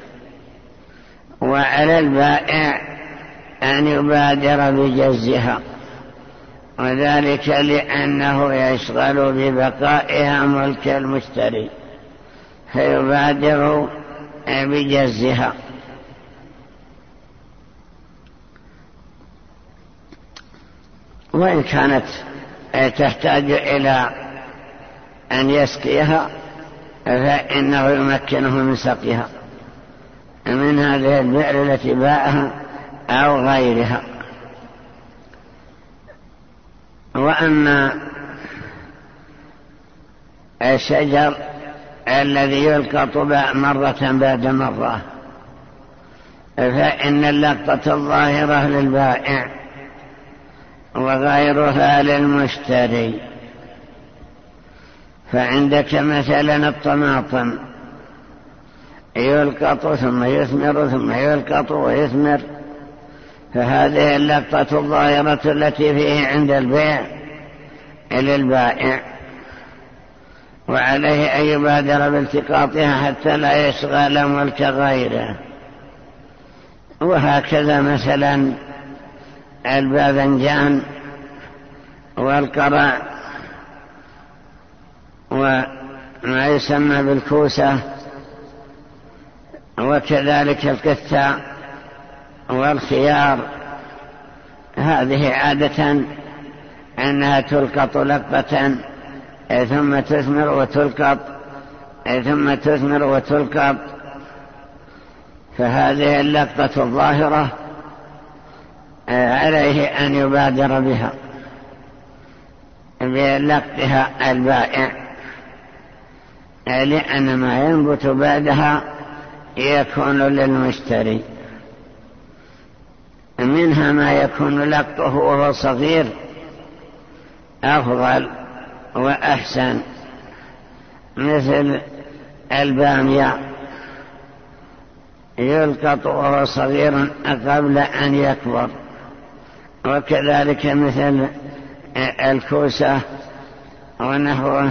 وعلى البائع أن يبادر بجزها، وذلك لأنه يشغل ببقائها ملك المشتري، فيبادر بجزها. وإن كانت تحتاج إلى أن يسقيها فإنه يمكنه من سقيها من هذه البئر التي باعها أو غيرها. وأما الشجر الذي يلقط مرة بعد مرة فإن اللقطة الظاهرة للبائع وغيرها للمشتري. فعندك مثلا الطماطم يلقط ثم يثمر ثم يلقط ويثمر، فهذه اللقطة الظاهرة التي فيه عند البيع للبائع، وعليه أن يبادر بالتقاطها حتى لا يشغل ملك غيره. وهكذا مثلا الباذنجان والقرع وما يسمى بالكوسة، وكذلك القثة والخيار، هذه عادة أنها تلقط لقطة ثم تثمر وتلقط ثم تثمر وتلقط. فهذه اللقطة الظاهرة عليه أن يبادر بها بلقطها البائع، لأن ما ينبت بعدها يكون للمشتري. منها ما يكون لقطه وهو صغير أفضل وأحسن، مثل البامية يلقط وهو صغير قبل أن يكبر، وكذلك مثل الكوسة ونحوه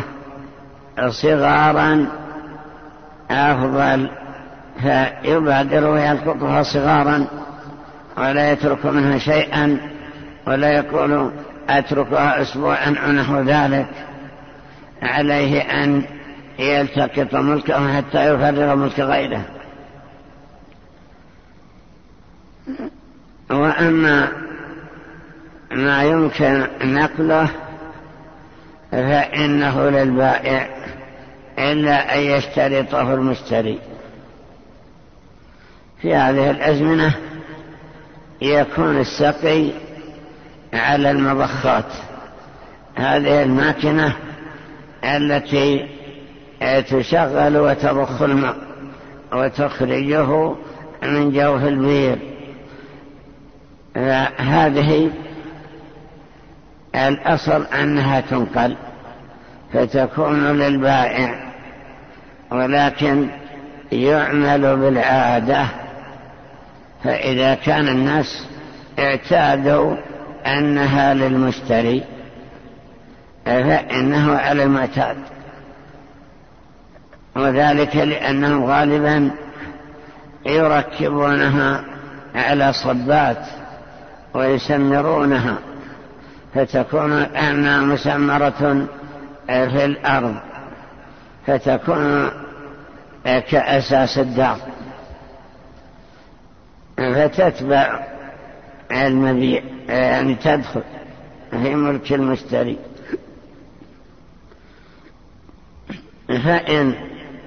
صغارا أفضل، فيبادر ويلقطها صغارا ولا يترك منها شيئا، ولا يقول أتركها أسبوعا أو نحو ذلك. عليه أن يلتقط ملكه حتى يفرغ ملك غيره. وأما ما يمكن نقله فإنه للبائع إلا أن يشترطه المشتري. في هذه الأزمنة يكون السقي على المضخات، هذه الماكنة التي تشغل وتضخ الماء وتخرجه من جوف البير، هذه الأصل أنها تنقل فتكون للبائع، ولكن يعمل بالعادة. فإذا كان الناس اعتادوا أنها للمشتري فإنه على المعتاد، وذلك لأنهم غالبا يركبونها على صبات ويسمرونها، فتكون أنها مسمرة في الأرض، فتكون كأساس الدار، فتتبع المبيع، يعني تدخل في ملك المشتري. فإن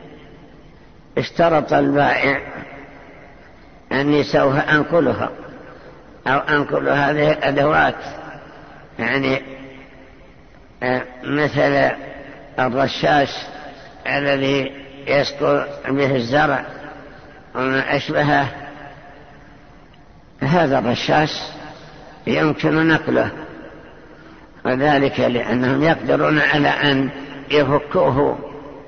اشترط البائع أني سوف أنقلها أو أنقل هذه الأدوات، يعني مثل الرشاش الذي يسقط به الزرع وما أشبهه، هذا الرشاش يمكن نقله، وذلك لأنهم يقدرون على أن يفكوه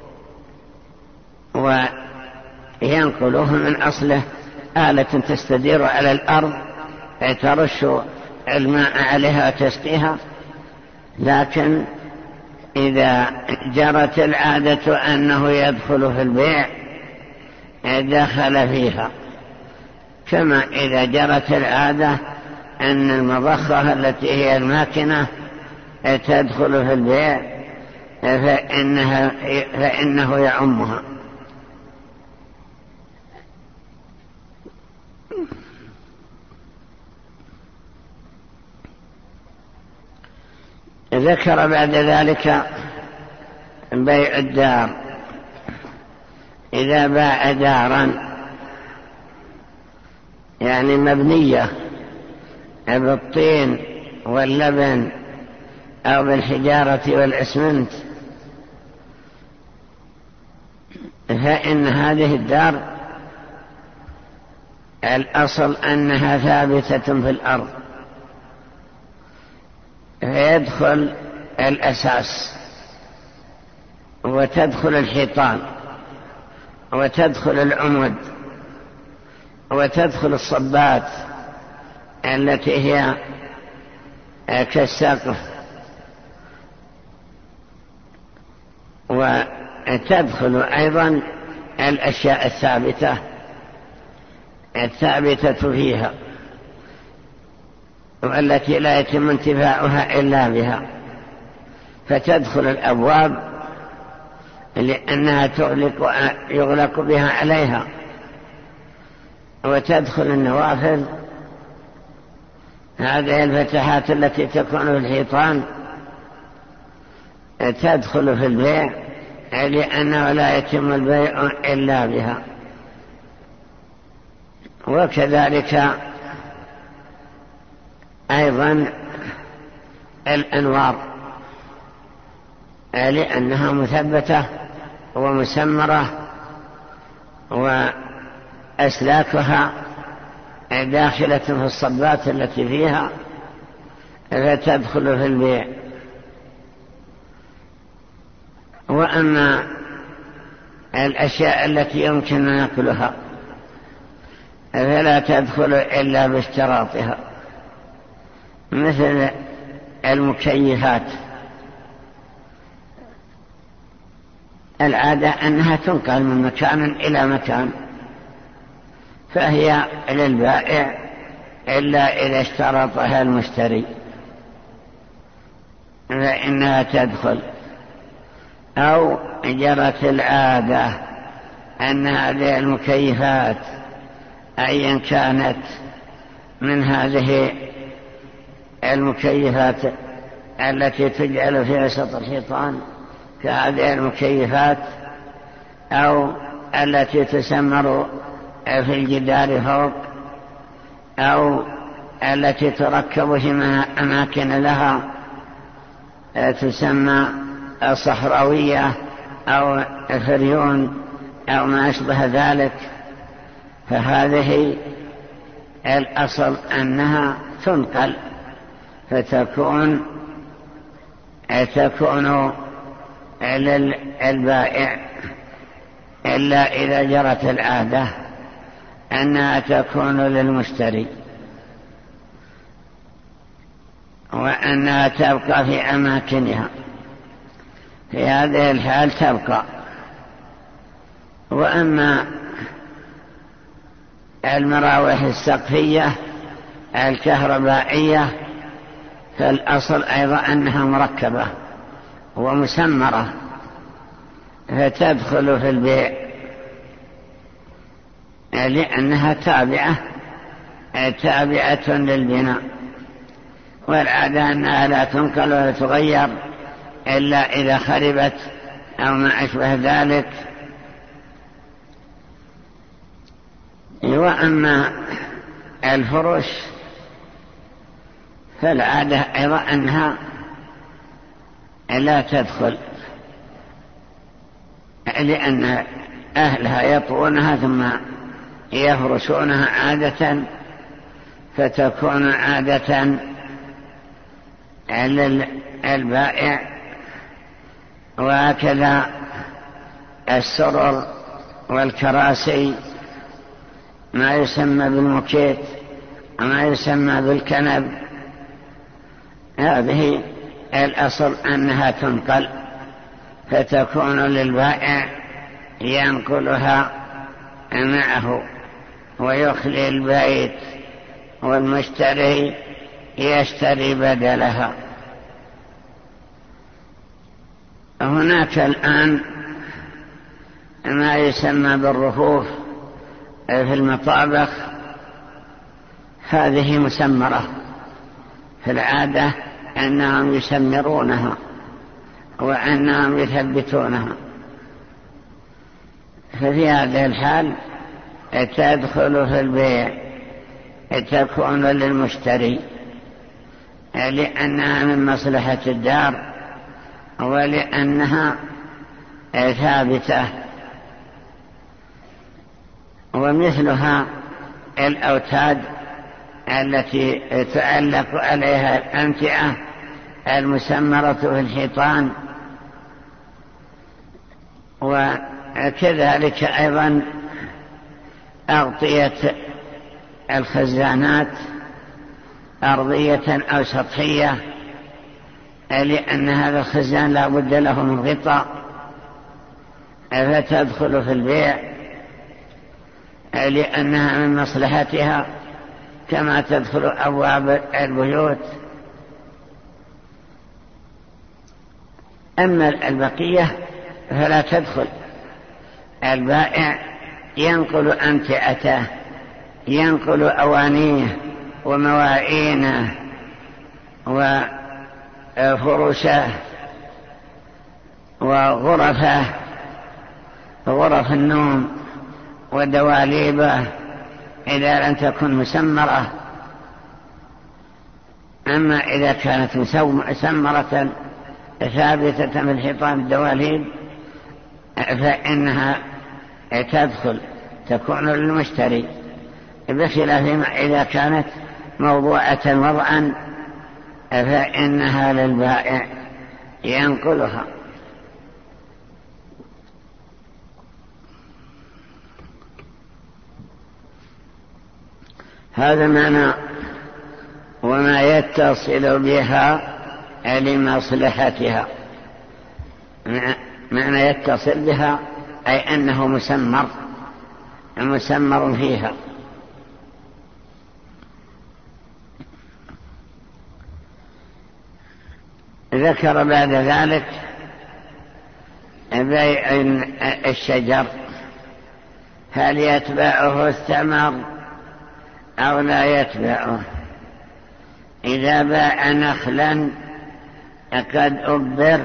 وينقلوه من أصله. آلة تستدير على الأرض ترش الماء عليها وتسقيها، لكن إذا جرت العادة أنه يدخل في البيع دخل فيها، كما إذا جرت العادة أن المضخة التي هي الماكنة تدخل في البيع فإنها فإنه يعمها. ذكر بعد ذلك بيع الدار. إذا باع دارا يعني مبنية بالطين واللبن أو بالحجارة والإسمنت، فإن هذه الدار الأصل أنها ثابتة في الأرض، فيدخل الأساس وتدخل الحيطان وتدخل العمود وتدخل الصبات التي هي كالسقف، وتدخل أيضا الأشياء الثابتة الثابتة فيها والتي لا يتم انتفاعها إلا بها، فتدخل الأبواب لأنها تغلق ويغلق بها عليها، وتدخل النوافذ، هذه الفتحات التي تكون في الحيطان تدخل في البيع لأنه لا يتم البيع إلا بها. وكذلك أيضا الأنوار لأنها مثبتة ومسمرة أسلاكها داخلة في الصبات التي فيها فتدخل في البيع. وأما الأشياء التي يمكن نأكلها فلا تدخل إلا باشتراطها، مثل المكيفات العادة أنها تنقل من مكان إلى مكان، فهي للبائع إلا إذا اشترطها المشتري فإنها تدخل. أو جرت العادة أن هذه المكيفات أيا كانت من هذه المكيفات التي تجعل في وسط الحيطان كهذه المكيفات، أو التي تسمر في الجدار فوق، أو التي تركب في أماكن لها تسمى صحراوية أو فريون أو ما أشبه ذلك، فهذه الأصل أنها تنقل فتكون تكون للبائع إلا إذا جرت العادة أنها تكون للمشتري، وأنها تبقى في أماكنها، في هذه الحال تبقى. وأما المراوح السقفية الكهربائية فالأصل أيضا أنها مركبة ومسمرة فتدخل في البيع لأنها تابعة تابعة للبناء، والعادة أنها لا تنقل ولا تغير إلا إذا خربت أو ما أشبه ذلك. وأما الفرش فالعادة أيضا أنها لا تدخل، لأن أهلها يطونها ثم يفرشونها عادة، فتكون عادة للبائع. وهكذا السرر والكراسي ما يسمى بالمكيت وما يسمى بالكنب، هذه الأصل أنها تنقل فتكون للبائع ينقلها معه ويخلي البيت، والمشتري يشتري بدلها. هناك الآن ما يسمى بالرفوف في المطابخ، هذه مسمرة في العادة أنهم يسمرونها وأنهم يثبتونها، ففي هذه الحال تدخل في البيع، تكون للمشتري لأنها من مصلحة الدار ولأنها ثابتة. ومثلها الأوتاد التي تعلق عليها الأمتعة المسمرة في الحيطان، وكذلك أيضا أغطية الخزانات أرضية أو سطحية، لأن هذا الخزان لا بد له من غطاء، فتدخل في البيع لأنها من مصلحتها كما تدخل أبواب البيوت. أما البقية فلا تدخل، البائع ينقل أمتعته، ينقل أوانيه ومواعينه وفرشه وغرفه، غرف النوم ودواليبه إذا لم تكن مسمرة. أما إذا كانت مسمرة ثابتة من حيطان الدواليب فإنها تدخل تكون للمشتري، بخلاف إذا كانت موضوعة وضعا فإنها للبائع ينقلها. هذا معنى وما يتصل بها لمصلحتها. معنى يتصل بها أي أنه مسمر مسمر فيها. ذكر بعد ذلك بيع الشجر، هل يتبعه الثمر أو لا يتبعه؟ إذا باع نخلا قد أبر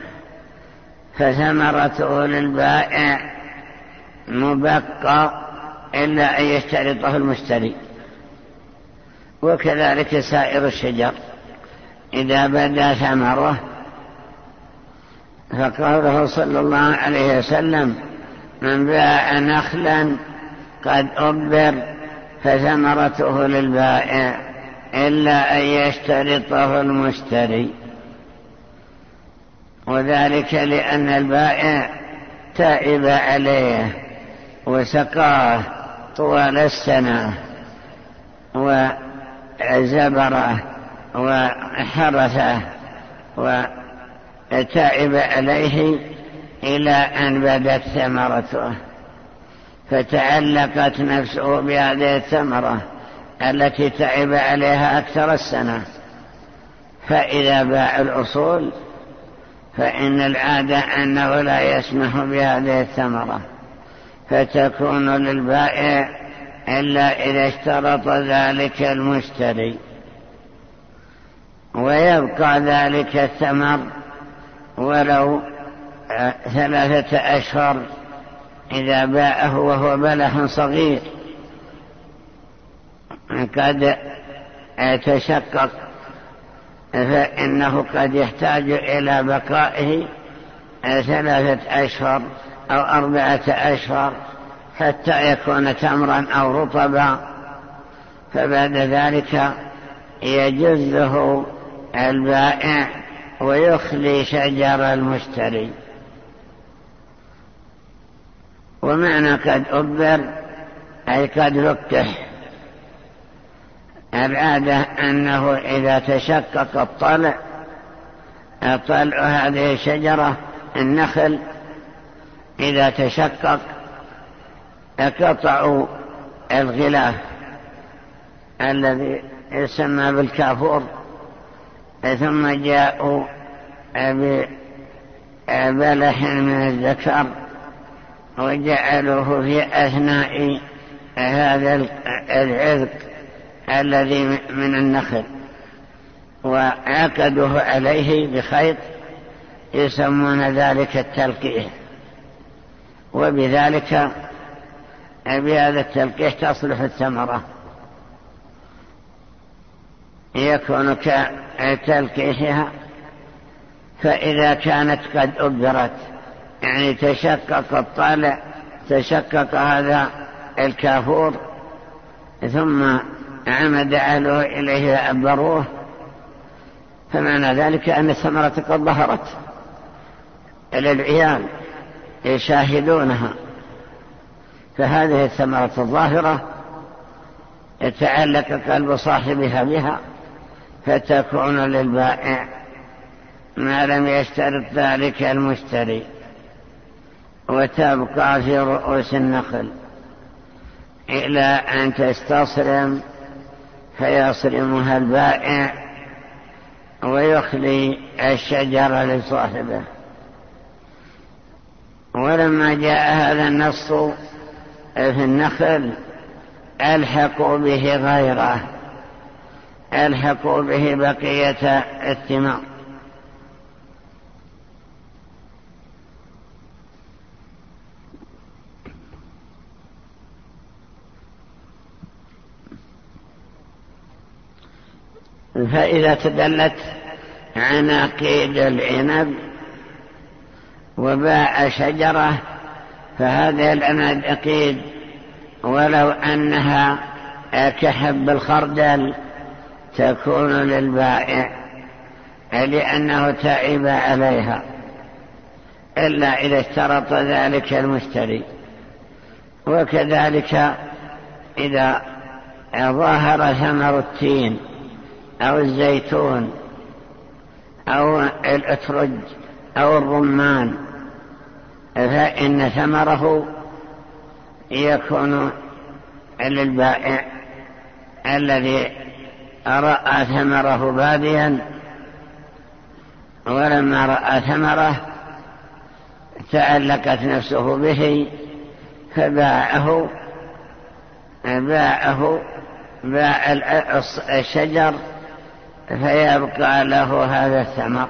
فثمرته للبائع مبقى إلا أن يشترطه المشتري، وكذلك سائر الشجر إذا بدا ثمره، فقوله صلى الله عليه وسلم من باع نخلا قد أبر فثمرته للبائع إلا أن يشترطه المشتري، وذلك لأن البائع تعب عليه وسقاه طوال السنة وزبره وحرثه وتعب عليه إلى أن بدت ثمرته، فتعلقت نفسه بهذه الثمرة التي تعب عليها أكثر السنة. فإذا باع الأصول فإن العادة أنه لا يسمح بهذه الثمرة، فتكون للبائع إلا إذا اشترط ذلك المشتري، ويبقى ذلك الثمر ولو ثلاثة أشهر إذا باعه وهو بلح صغير قد تشقق، فإنه قد يحتاج إلى بقائه ثلاثة أشهر أو أربعة أشهر حتى يكون تمرا أو رطبا، فبعد ذلك يجزه البائع ويخلي شجر المشتري. ومعنى قد أبر أي قد لقح. العادة أنه إذا تشقق الطلع طلع هذه الشجرة النخل إذا تشقق قطعوا الغلاف الذي يسمى بالكافور، ثم جاءوا ببلح من الذكر وجعلوه في أثناء هذا العذق الذي من النخل وعقدوه عليه بخيط يسمون ذلك التلقيح، وبذلك بهذا التلقيح تصلح الثمرة، يكون كتلقيحها. فإذا كانت قد أبرت يعني تشقق الطالع، تشقق هذا الكافور ثم عمد أهله إليه وأبروه، فمعنى ذلك أن الثمرة قد ظهرت إلى العيال يشاهدونها، فهذه الثمرة الظاهرة يتعلق قلب صاحبها بها، فتكون للبائع ما لم يشترط ذلك المشتري، وتبقى في رؤوس النخل إلى أن تستصرم فيصرمها البائع ويخلي الشجرة لصاحبه. ولما جاء هذا النص في النخل ألحقوا به غيره، ألحقوا به بقية الثمار. فإذا تدلت عناقيد العنب وباع شجرة، فهذه العناقيد ولو أنها كحب الخردل تكون للبائع لأنه تعب عليها، إلا إذا اشترط ذلك المشتري. وكذلك إذا ظاهر ثمر التين أو الزيتون أو الأترج أو الرمان فإن ثمره يكون للبائع الذي رأى ثمره باديا، ولما رأى ثمره تعلقت نفسه به فباعه باعه باع الشجر فيبقى له هذا الثمر.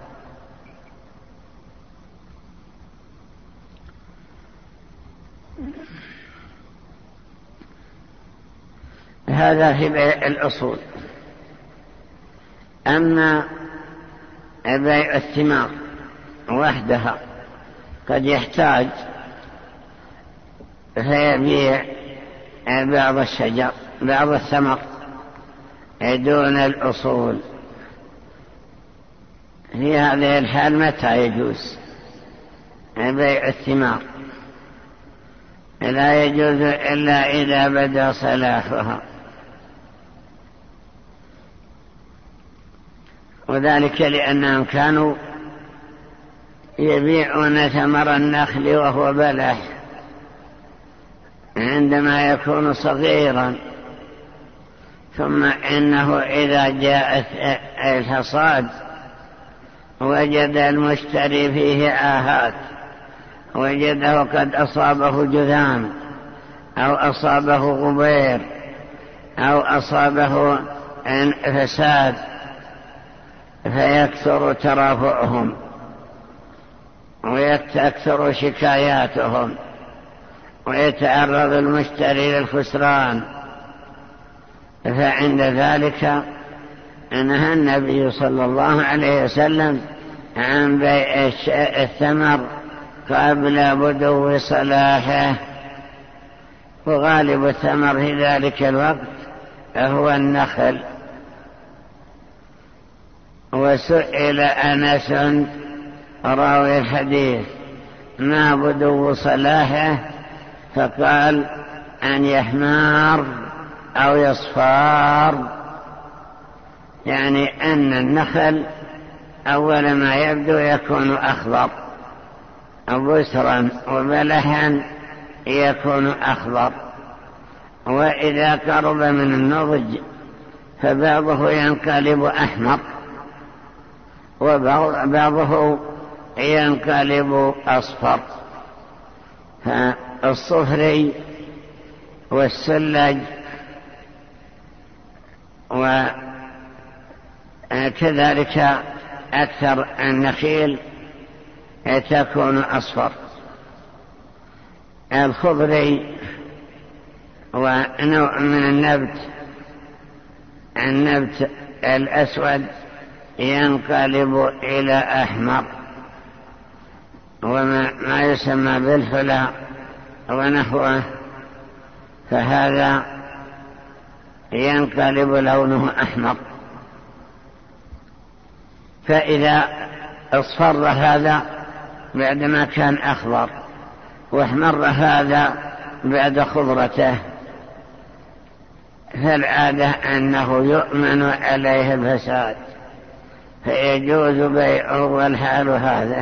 هذا في بيع الأصول. أما بيع الثمار وحدها قد يحتاج فيبيع بعض الشجر بعض الثمر دون الأصول. في هذه الحال متى يجوز بيع الثمار؟ لا يجوز إلا إذا بدا صلاحها، وذلك لأنهم كانوا يبيعون ثمر النخل وهو بلح عندما يكون صغيرا، ثم إنه إذا جاءت الحصاد وجد المشتري فيه آهات، وجده قد أصابه جذام أو أصابه غبير أو أصابه فساد، فيكثر ترافعهم ويكثر شكاياتهم ويتعرض المشتري للخسران. فعند ذلك نهى النبي صلى الله عليه وسلم عن بيع الثمر قبل بدو صلاحه، وغالب الثمر في ذلك الوقت هو النخل. وسئل أنس راوي الحديث ما بدو صلاحه، فقال أن يحمار أو يصفار، يعني أن النخل أول ما يبدو يكون أخضر، بسرا وبلحا يكون أخضر، وإذا قرب من النضج فبعضه ينقلب أحمر وبعضه ينقلب أصفر. فالصفري والسلج وكذلك أكثر النخيل تكون أصفر. الخضري ونوع من النبت النبت الأسود ينقلب إلى أحمر، وما ما يسمى بالفلا ونحوه فهذا ينقلب لونه أحمر. فإذا اصفر هذا بعدما كان أخضر واحمر هذا بعد خضرته، فالعادة أنه يؤمن عليه الفساد فيجوز بيعه والحال هذا.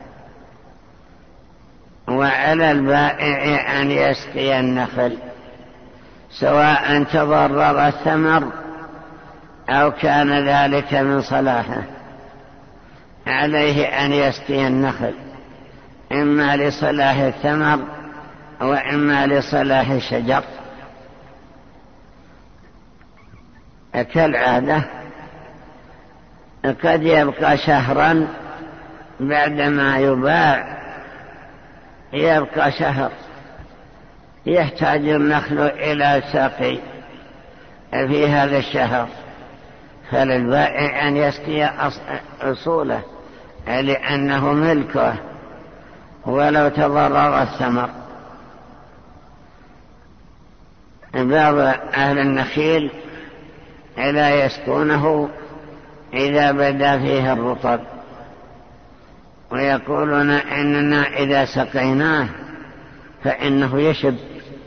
وعلى البائع أن يسقي النخل سواء تضرر الثمر أو كان ذلك من صلاحه، عليه أن يسقي النخل إما لصلاح الثمر وإما لصلاح الشجر. كالعادة قد يبقى شهرا بعدما يباع، يبقى شهر يحتاج النخل إلى سقي في هذا الشهر، فللبائع أن يسقي أصوله لأنه ملكه ولو تضرر الثمر. بعض أهل النخيل لا يسقونه إذا بدا فيه الرطب، ويقولون إننا إذا سقيناه فإنه يشب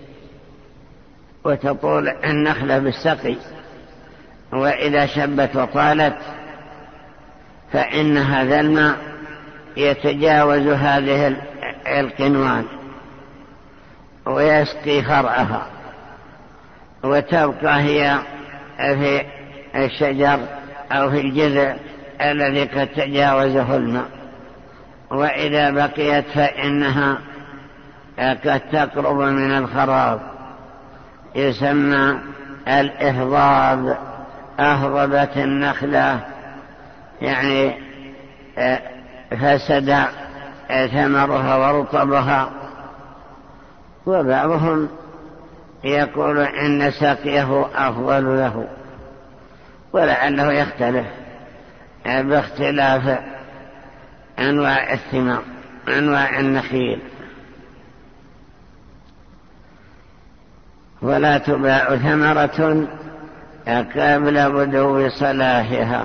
وتطول النخلة بالسقي، وإذا شبت وطالت فإن هذا الماء يتجاوز هذه القنوان ويسقي فرعها، وتبقى هي في الشجر أو في الجذع الذي قد تجاوزه الماء، وإذا بقيت فإنها قد تقرب من الخراب، يسمى الإهضاب، أهضبت النخلة، يعني فسد ثمرها ورطبها. وبعضهم يقول إن سقيه أفضل له، ولعله يختلف باختلاف أنواع الثمار، أنواع النخيل. ولا تباع ثمرة قبل بدو صلاحها.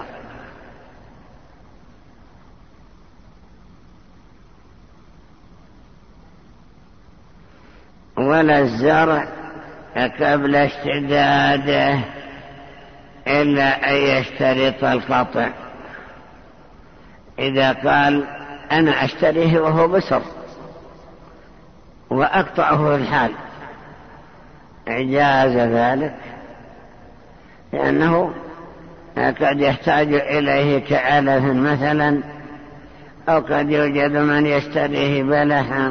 ولا الزرع قبل اشتداده إلا أن يشترط القطع. إذا قال أنا أشتريه وهو بسر وأقطعه في الحال جاز ذلك، لأنه قد يحتاج إليه كعلف مثلا، أو قد يوجد من يشتريه بلحا،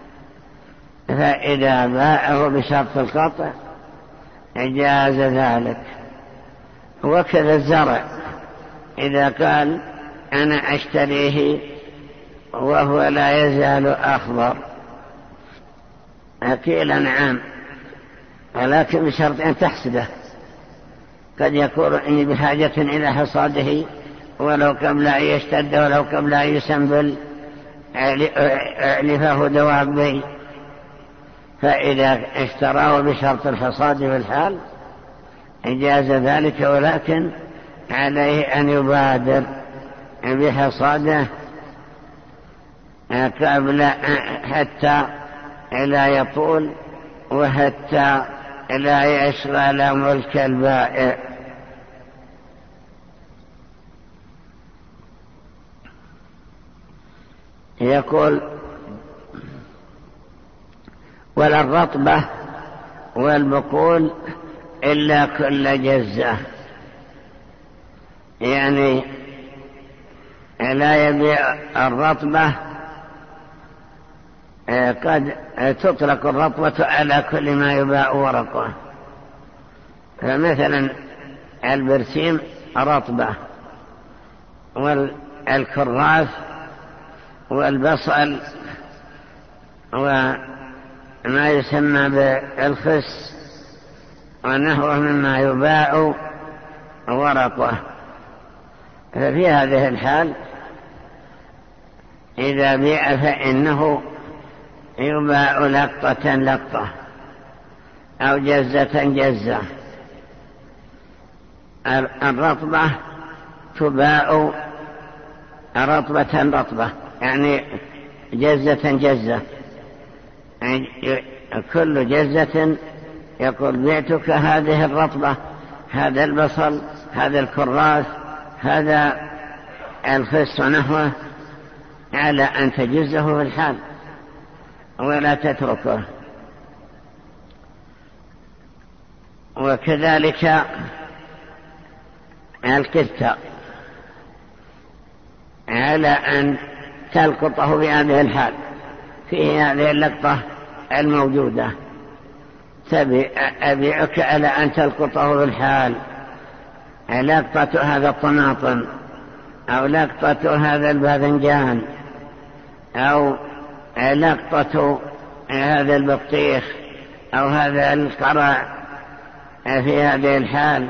فإذا باعه بشرط القطع جاز ذلك. وكذا الزرع إذا قال أنا أشتريه وهو لا يزال أخضر، قيل نعم، ولكن بشرط أن تحسده، قد يكون إني بحاجة إلى حصاده ولو قبل أن يشتد ولو قبل أن يسنبل أعلفه دوابي، فإذا اشتراه بشرط الحصاد في الحال جاز ذلك، ولكن عليه أن يبادر بحصاده قبل حتى لا يطول وحتى لا يشغل ملك البائع. يقول ولا الرطبة والبقول إلا كل جزة، يعني لا يبيع الرطبة، قد تطلق الرطبة على كل ما يباع ورقه، فمثلا البرسيم رطبة، والكراث والبصل وما يسمى بالخس ونحوه مما يباع ورقه. ففي هذه الحال إذا بيع فإنه يباع لقطة لقطة أو جزة جزة. الرطبة تباع رطبة رطبة، يعني جزة جزة، يعني كل جزة يقول بيعتك هذه الرطبة، هذا البصل، هذا الكراث، هذا الخس ونحوه، على أن تجزه في الحال ولا تتركه. وكذلك الكتة على أن تلقطه بهذه الحال في هذه اللقطة الموجودة، أبيعك على أن تلقطه بالحال، لقطة هذا الطماطم أو لقطة هذا الباذنجان أو لقطة هذا البطيخ أو هذا القرع في هذه الحال،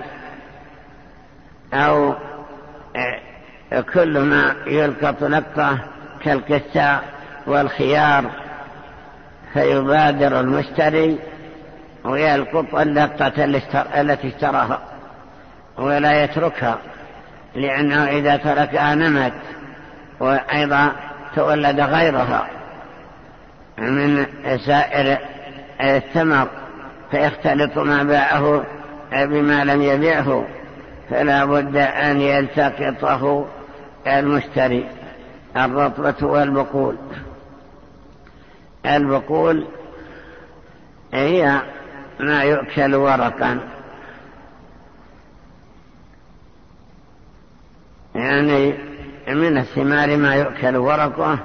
أو كل ما يلقط لقطة كالكساء والخيار، فيبادر المشتري ويلقط اللقطة التي اشتراها ولا يتركها، لأنه إذا تركها نمت وأيضا تولد غيرها من سائر الثمر فيختلط ما باعه بما لم يبيعه، فلا بد أن يلتقطه المشتري. الرطبة والبقول. البقول هي ما يؤكل ورقا، يعني من الثمار ما يؤكل ورقه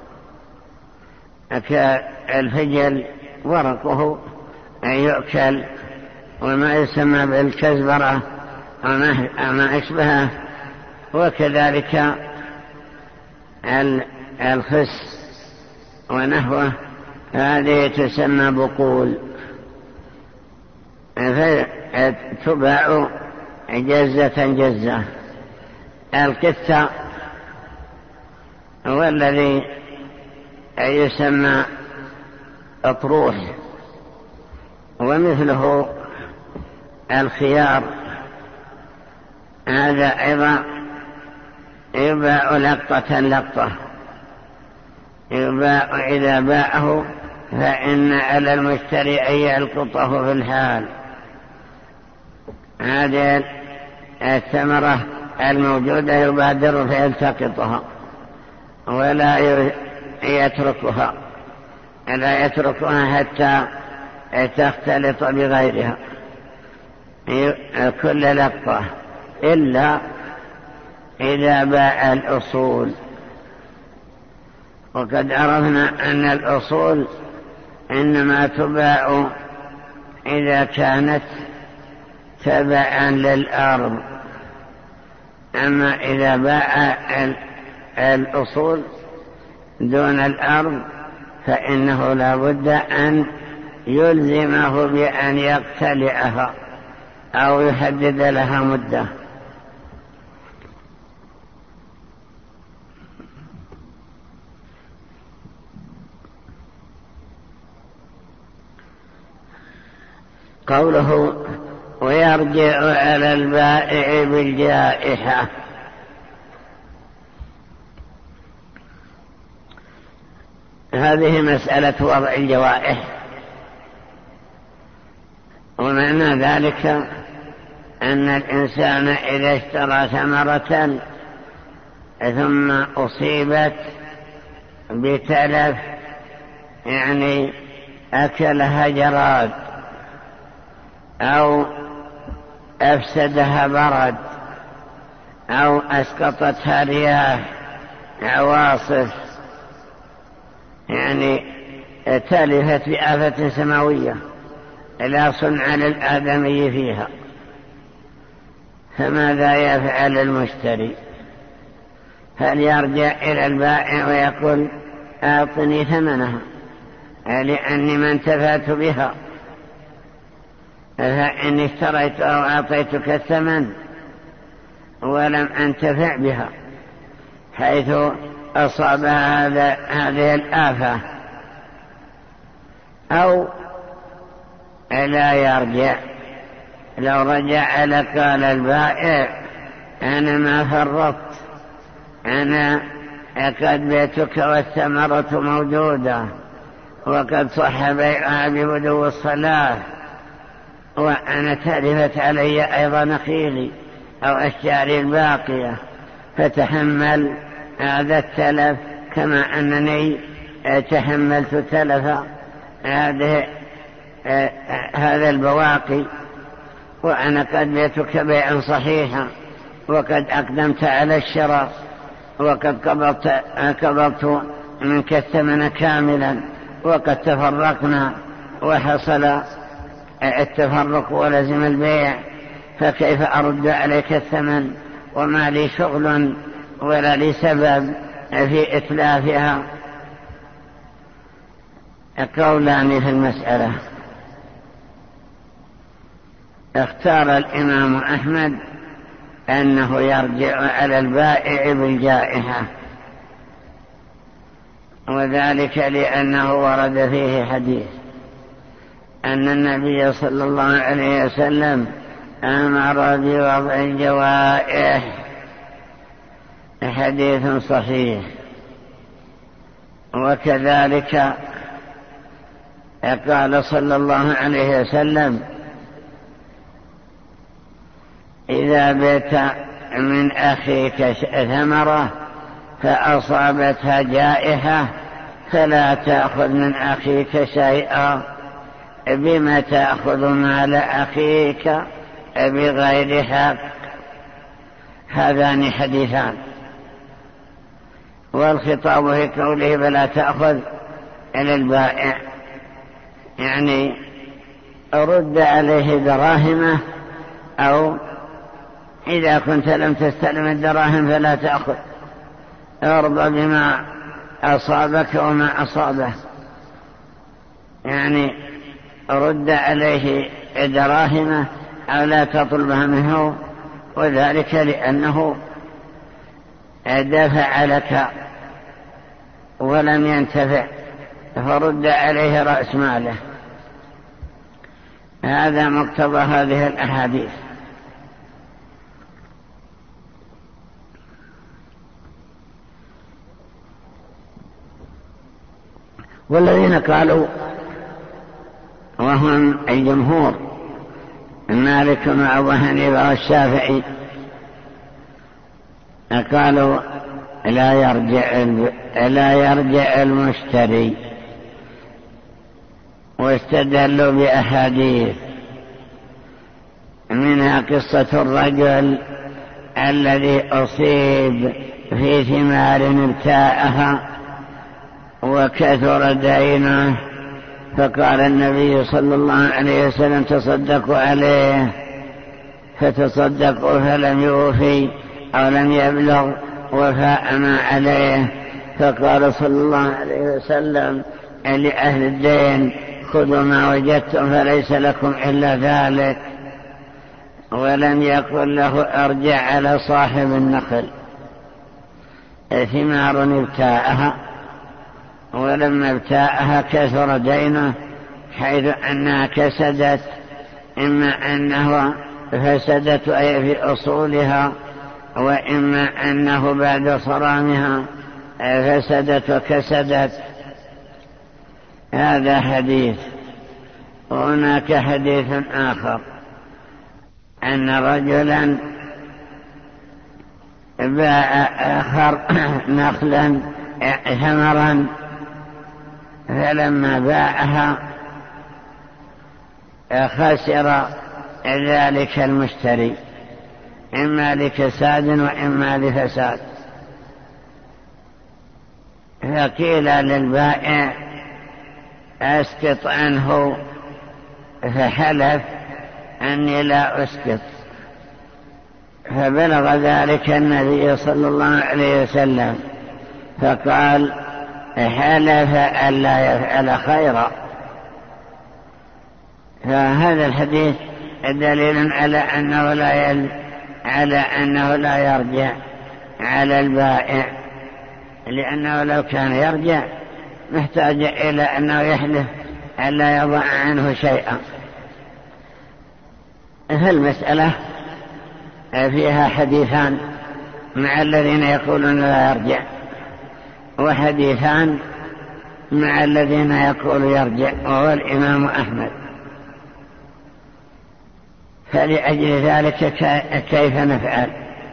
كالفجل ورقه يؤكل، وما يسمى بالكزبرة وما أشبهه، وكذلك الخس ونحوه، هذه تسمى بقول، فتباع جزة جزة. القثة هو الذي يسمى أطروح، ومثله الخيار، هذا أيضا يباع لقطة لقطة، يباع إذا باعه فإن على المشتري أن يلقطه في الحال. هذه الثمرة الموجودة يبادر فيلتقطها ولا يتركها، لا يتركها حتى تختلط بغيرها كل لقطة، إلا إذا باع الأصول. وقد عرفنا أن الأصول إنما تباع إذا كانت تبعا للأرض، أما إذا باع الأصول دون الأرض فإنه لا بد أن يلزمه بأن يقتلعها أو يحدد لها مدة. قوله ويرجع على البائع بالجائحة، هذه مسألة وضع الجوائح، ومعنى ذلك أن الإنسان إذا اشترى ثمرة ثم أصيبت بتلف، يعني أكلها جراد أو أفسدها برد أو أسقطتها رياح عواصف، يعني تلفت بآفة سماوية لا صنع للآدمي فيها، فماذا يفعل المشتري؟ هل يرجع إلى البائع ويقول أعطني ثمنها لأني ما انتفعت بها، فإن اشتريت أو أعطيتك الثمن ولم أنتفع بها حيث أصاب هذا هذه الآفة، أو لا يرجع؟ لو رجع لقال البائع أنا ما فرطت، أنا قد بيتك والثمرة موجودة وقد صح بيعها ببدو الصلاة، وأنا تلفت علي أيضا نخيلي أو أشجاري الباقية، فتحمل هذا التلف كما أنني تحملت تلف هذه هذا البواقي، وأنا قد بيتك بيعا صحيحا وقد أقدمت على الشراء وقد قبضت, قبضت منك الثمن كاملا وقد تفرقنا وحصل التفرق ولزم البيع، فكيف أرد عليك الثمن وما لي شغل ولا لي سبب في إتلافها؟ قولان في المسألة. اختار الإمام أحمد أنه يرجع على البائع بالجائحة، وذلك لأنه ورد فيه حديث أن النبي صلى الله عليه وسلم أمر بوضع الجوائح، حديث صحيح. وكذلك قال صلى الله عليه وسلم: إذا بت من أخيك ثمرة فأصابتها جائحة فلا تأخذ من أخيك شيئا، بما تأخذ مال أخيك بغير حق. هذان حديثان، والخطاب في قوله فلا تأخذ إلى البائع، يعني رد عليه دراهمه، أو إذا كنت لم تستلم الدراهم فلا تأخذ، ارضى بما أصابك وما أصابه، يعني رد عليه دراهمه أو لا تطلبها منه، وذلك لأنه دفع لك ولم ينتفع، فرد عليه رأس ماله. هذا مقتضى هذه الأحاديث. والذين قالوا وهم الجمهور مالك وأبو حنيفة والشافعي قالوا لا يرجع لا يرجع المشتري، واستدلوا بأحاديث منها قصة الرجل الذي أصيب في ثمار ابتاعها وكثر دينه، فقال النبي صلى الله عليه وسلم: تصدقوا عليه، فتصدقوا فلم يوفي أو لم يبلغ وفاء ما عليه، فقال صلى الله عليه وسلم لأهل الدين: خذوا ما وجدتم فليس لكم إلا ذلك. ولم يقل له ارجع على صاحب النخل ثمار ابتاعها، ولما ابتاعها كثر دينه حيث أنها كسدت، إما أنه فسدت أي في أصولها، وإما أنه بعد صرامها فسدت وكسدت. هذا حديث. وهناك حديث آخر أن رجلا باع آخر نخلا ثمرا، فلما باعها خسر ذلك المشتري، إما لكساد وإما لفساد. فقيل للبائع: أسقط عنه، فحلف أني لا أسقط. فبلغ ذلك النبي صلى الله عليه وسلم فقال: حلف ألا يفعل خيرا. فهذا الحديث دليل على أنه لا يل... على أنه لا يرجع على البائع، لأنه لو كان يرجع محتاج إلى أنه يحلف ألا يضع عنه شيئا. فالمسألة فيها حديثان مع الذين يقولون لا يرجع، وحديثان مع الذين يقول يرجع، وهو الإمام أحمد. فلأجل ذلك كيف نفعل؟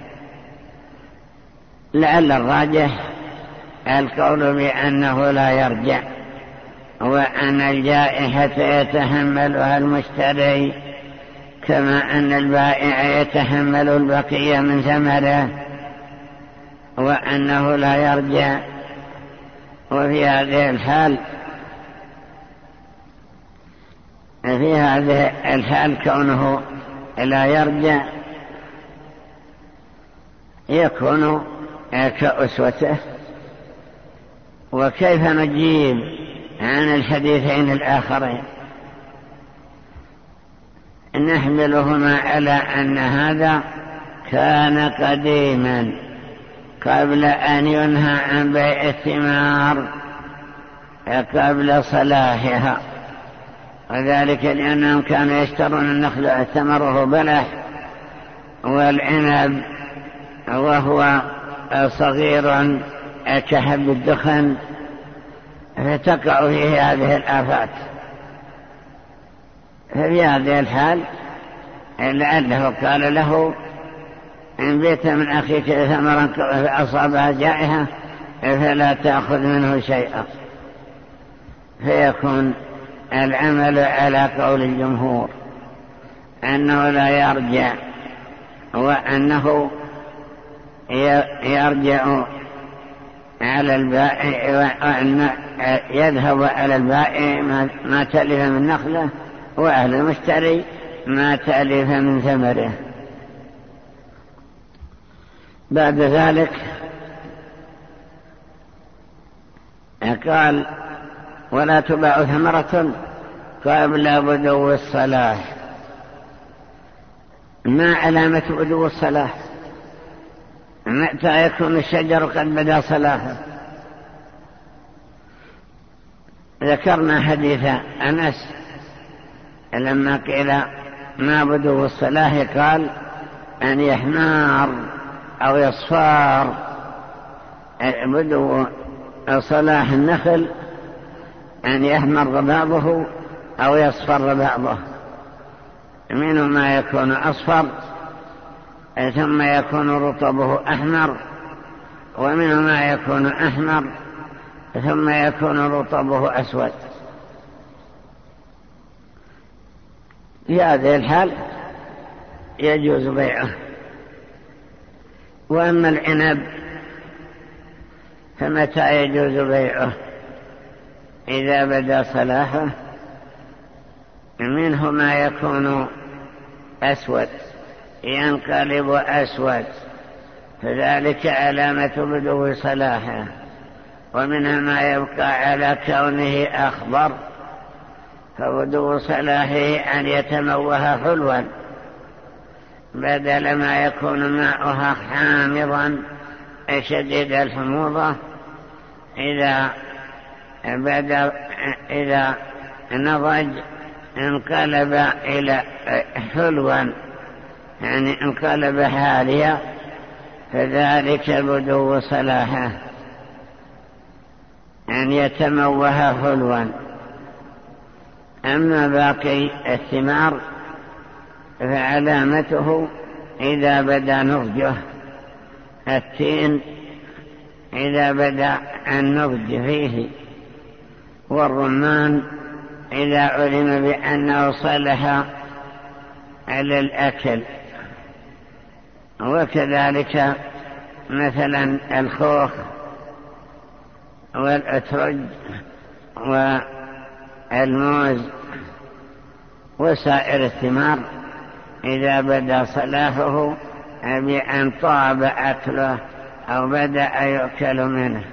لعل الراجح القول بأنه لا يرجع، وأن الجائحة يتحملها المشتري كما أن البائع يتحمل البقية من ثمره، وأنه لا يرجع. وفي هذه الحال في هذه الحال كونه لا يرجع يكون كأسوته. وكيف نجيب عن الحديثين الآخرين؟ نحملهما على أن هذا كان قديما قبل أن ينهى عن بيع الثمار، قبل صلاحها، وذلك لأنهم كانوا يشترون النخل ثمره بلح والعنب وهو صغير كحب الدخن، فتقع فيه هذه الآفات. ففي هذه الحال لعله قال له إن بيت من أخيك ثمرا فأصابها جائحة فلا تأخذ منه شيئا، فيكون العمل على قول الجمهور أنه لا يرجع، وأنه يرجع على البائع، وأن يذهب على البائع ما تلف من نخله، وأهل المشتري ما تلف من ثمره. بعد ذلك قال ولا تباع ثمرة قبل بدو الصلاح. ما علامة بدو الصلاح؟ متى يكون الشجر قد بدا صلاحه؟ ذكرنا حديث أنس لما قيل ما بدو الصلاح قال أن يحمار أو يصفار. بدو صلاح النخل أن يحمر بعضه أو يصفر بعضه، منه ما يكون أصفر ثم يكون رطبه أحمر، ومنه ما يكون أحمر ثم يكون رطبه أسود. في هذه الحال يجوز بيعه. وأما العنب فمتى يجوز بيعه؟ إذا بدا صلاحه، منه ما يكون أسود ينقلب أسود، فذلك علامة بدو صلاحه، ومنها ما يبقى على كونه أخضر، فبدو صلاحه أن يتموه حلوا بدل ما يكون ماؤها حامضا شديد الحموضة. إذا بدأ إذا نضج انقلب إلى حلوا، يعني انقلب حاليا، فذلك بدو صلاحه أن يتموه حلوا. أما باقي الثمار فعلامته إذا بدا نضجه. التين إذا بدا النضج فيه، والرمان إذا علم بأنه صلح على الأكل، وكذلك مثلا الخوخ والأترج والموز وسائر الثمار إذا بدا صلاحه بأن طاب أكله أو بدأ يؤكل منه.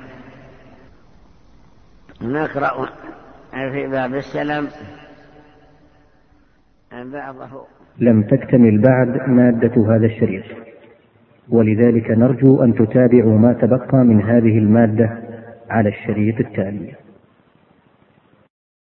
نقرأ في باب السلم بعضه. لم تكتمل بعد مادة هذا الشريط، ولذلك نرجو أن تتابعوا ما تبقى من هذه المادة على الشريط التالي.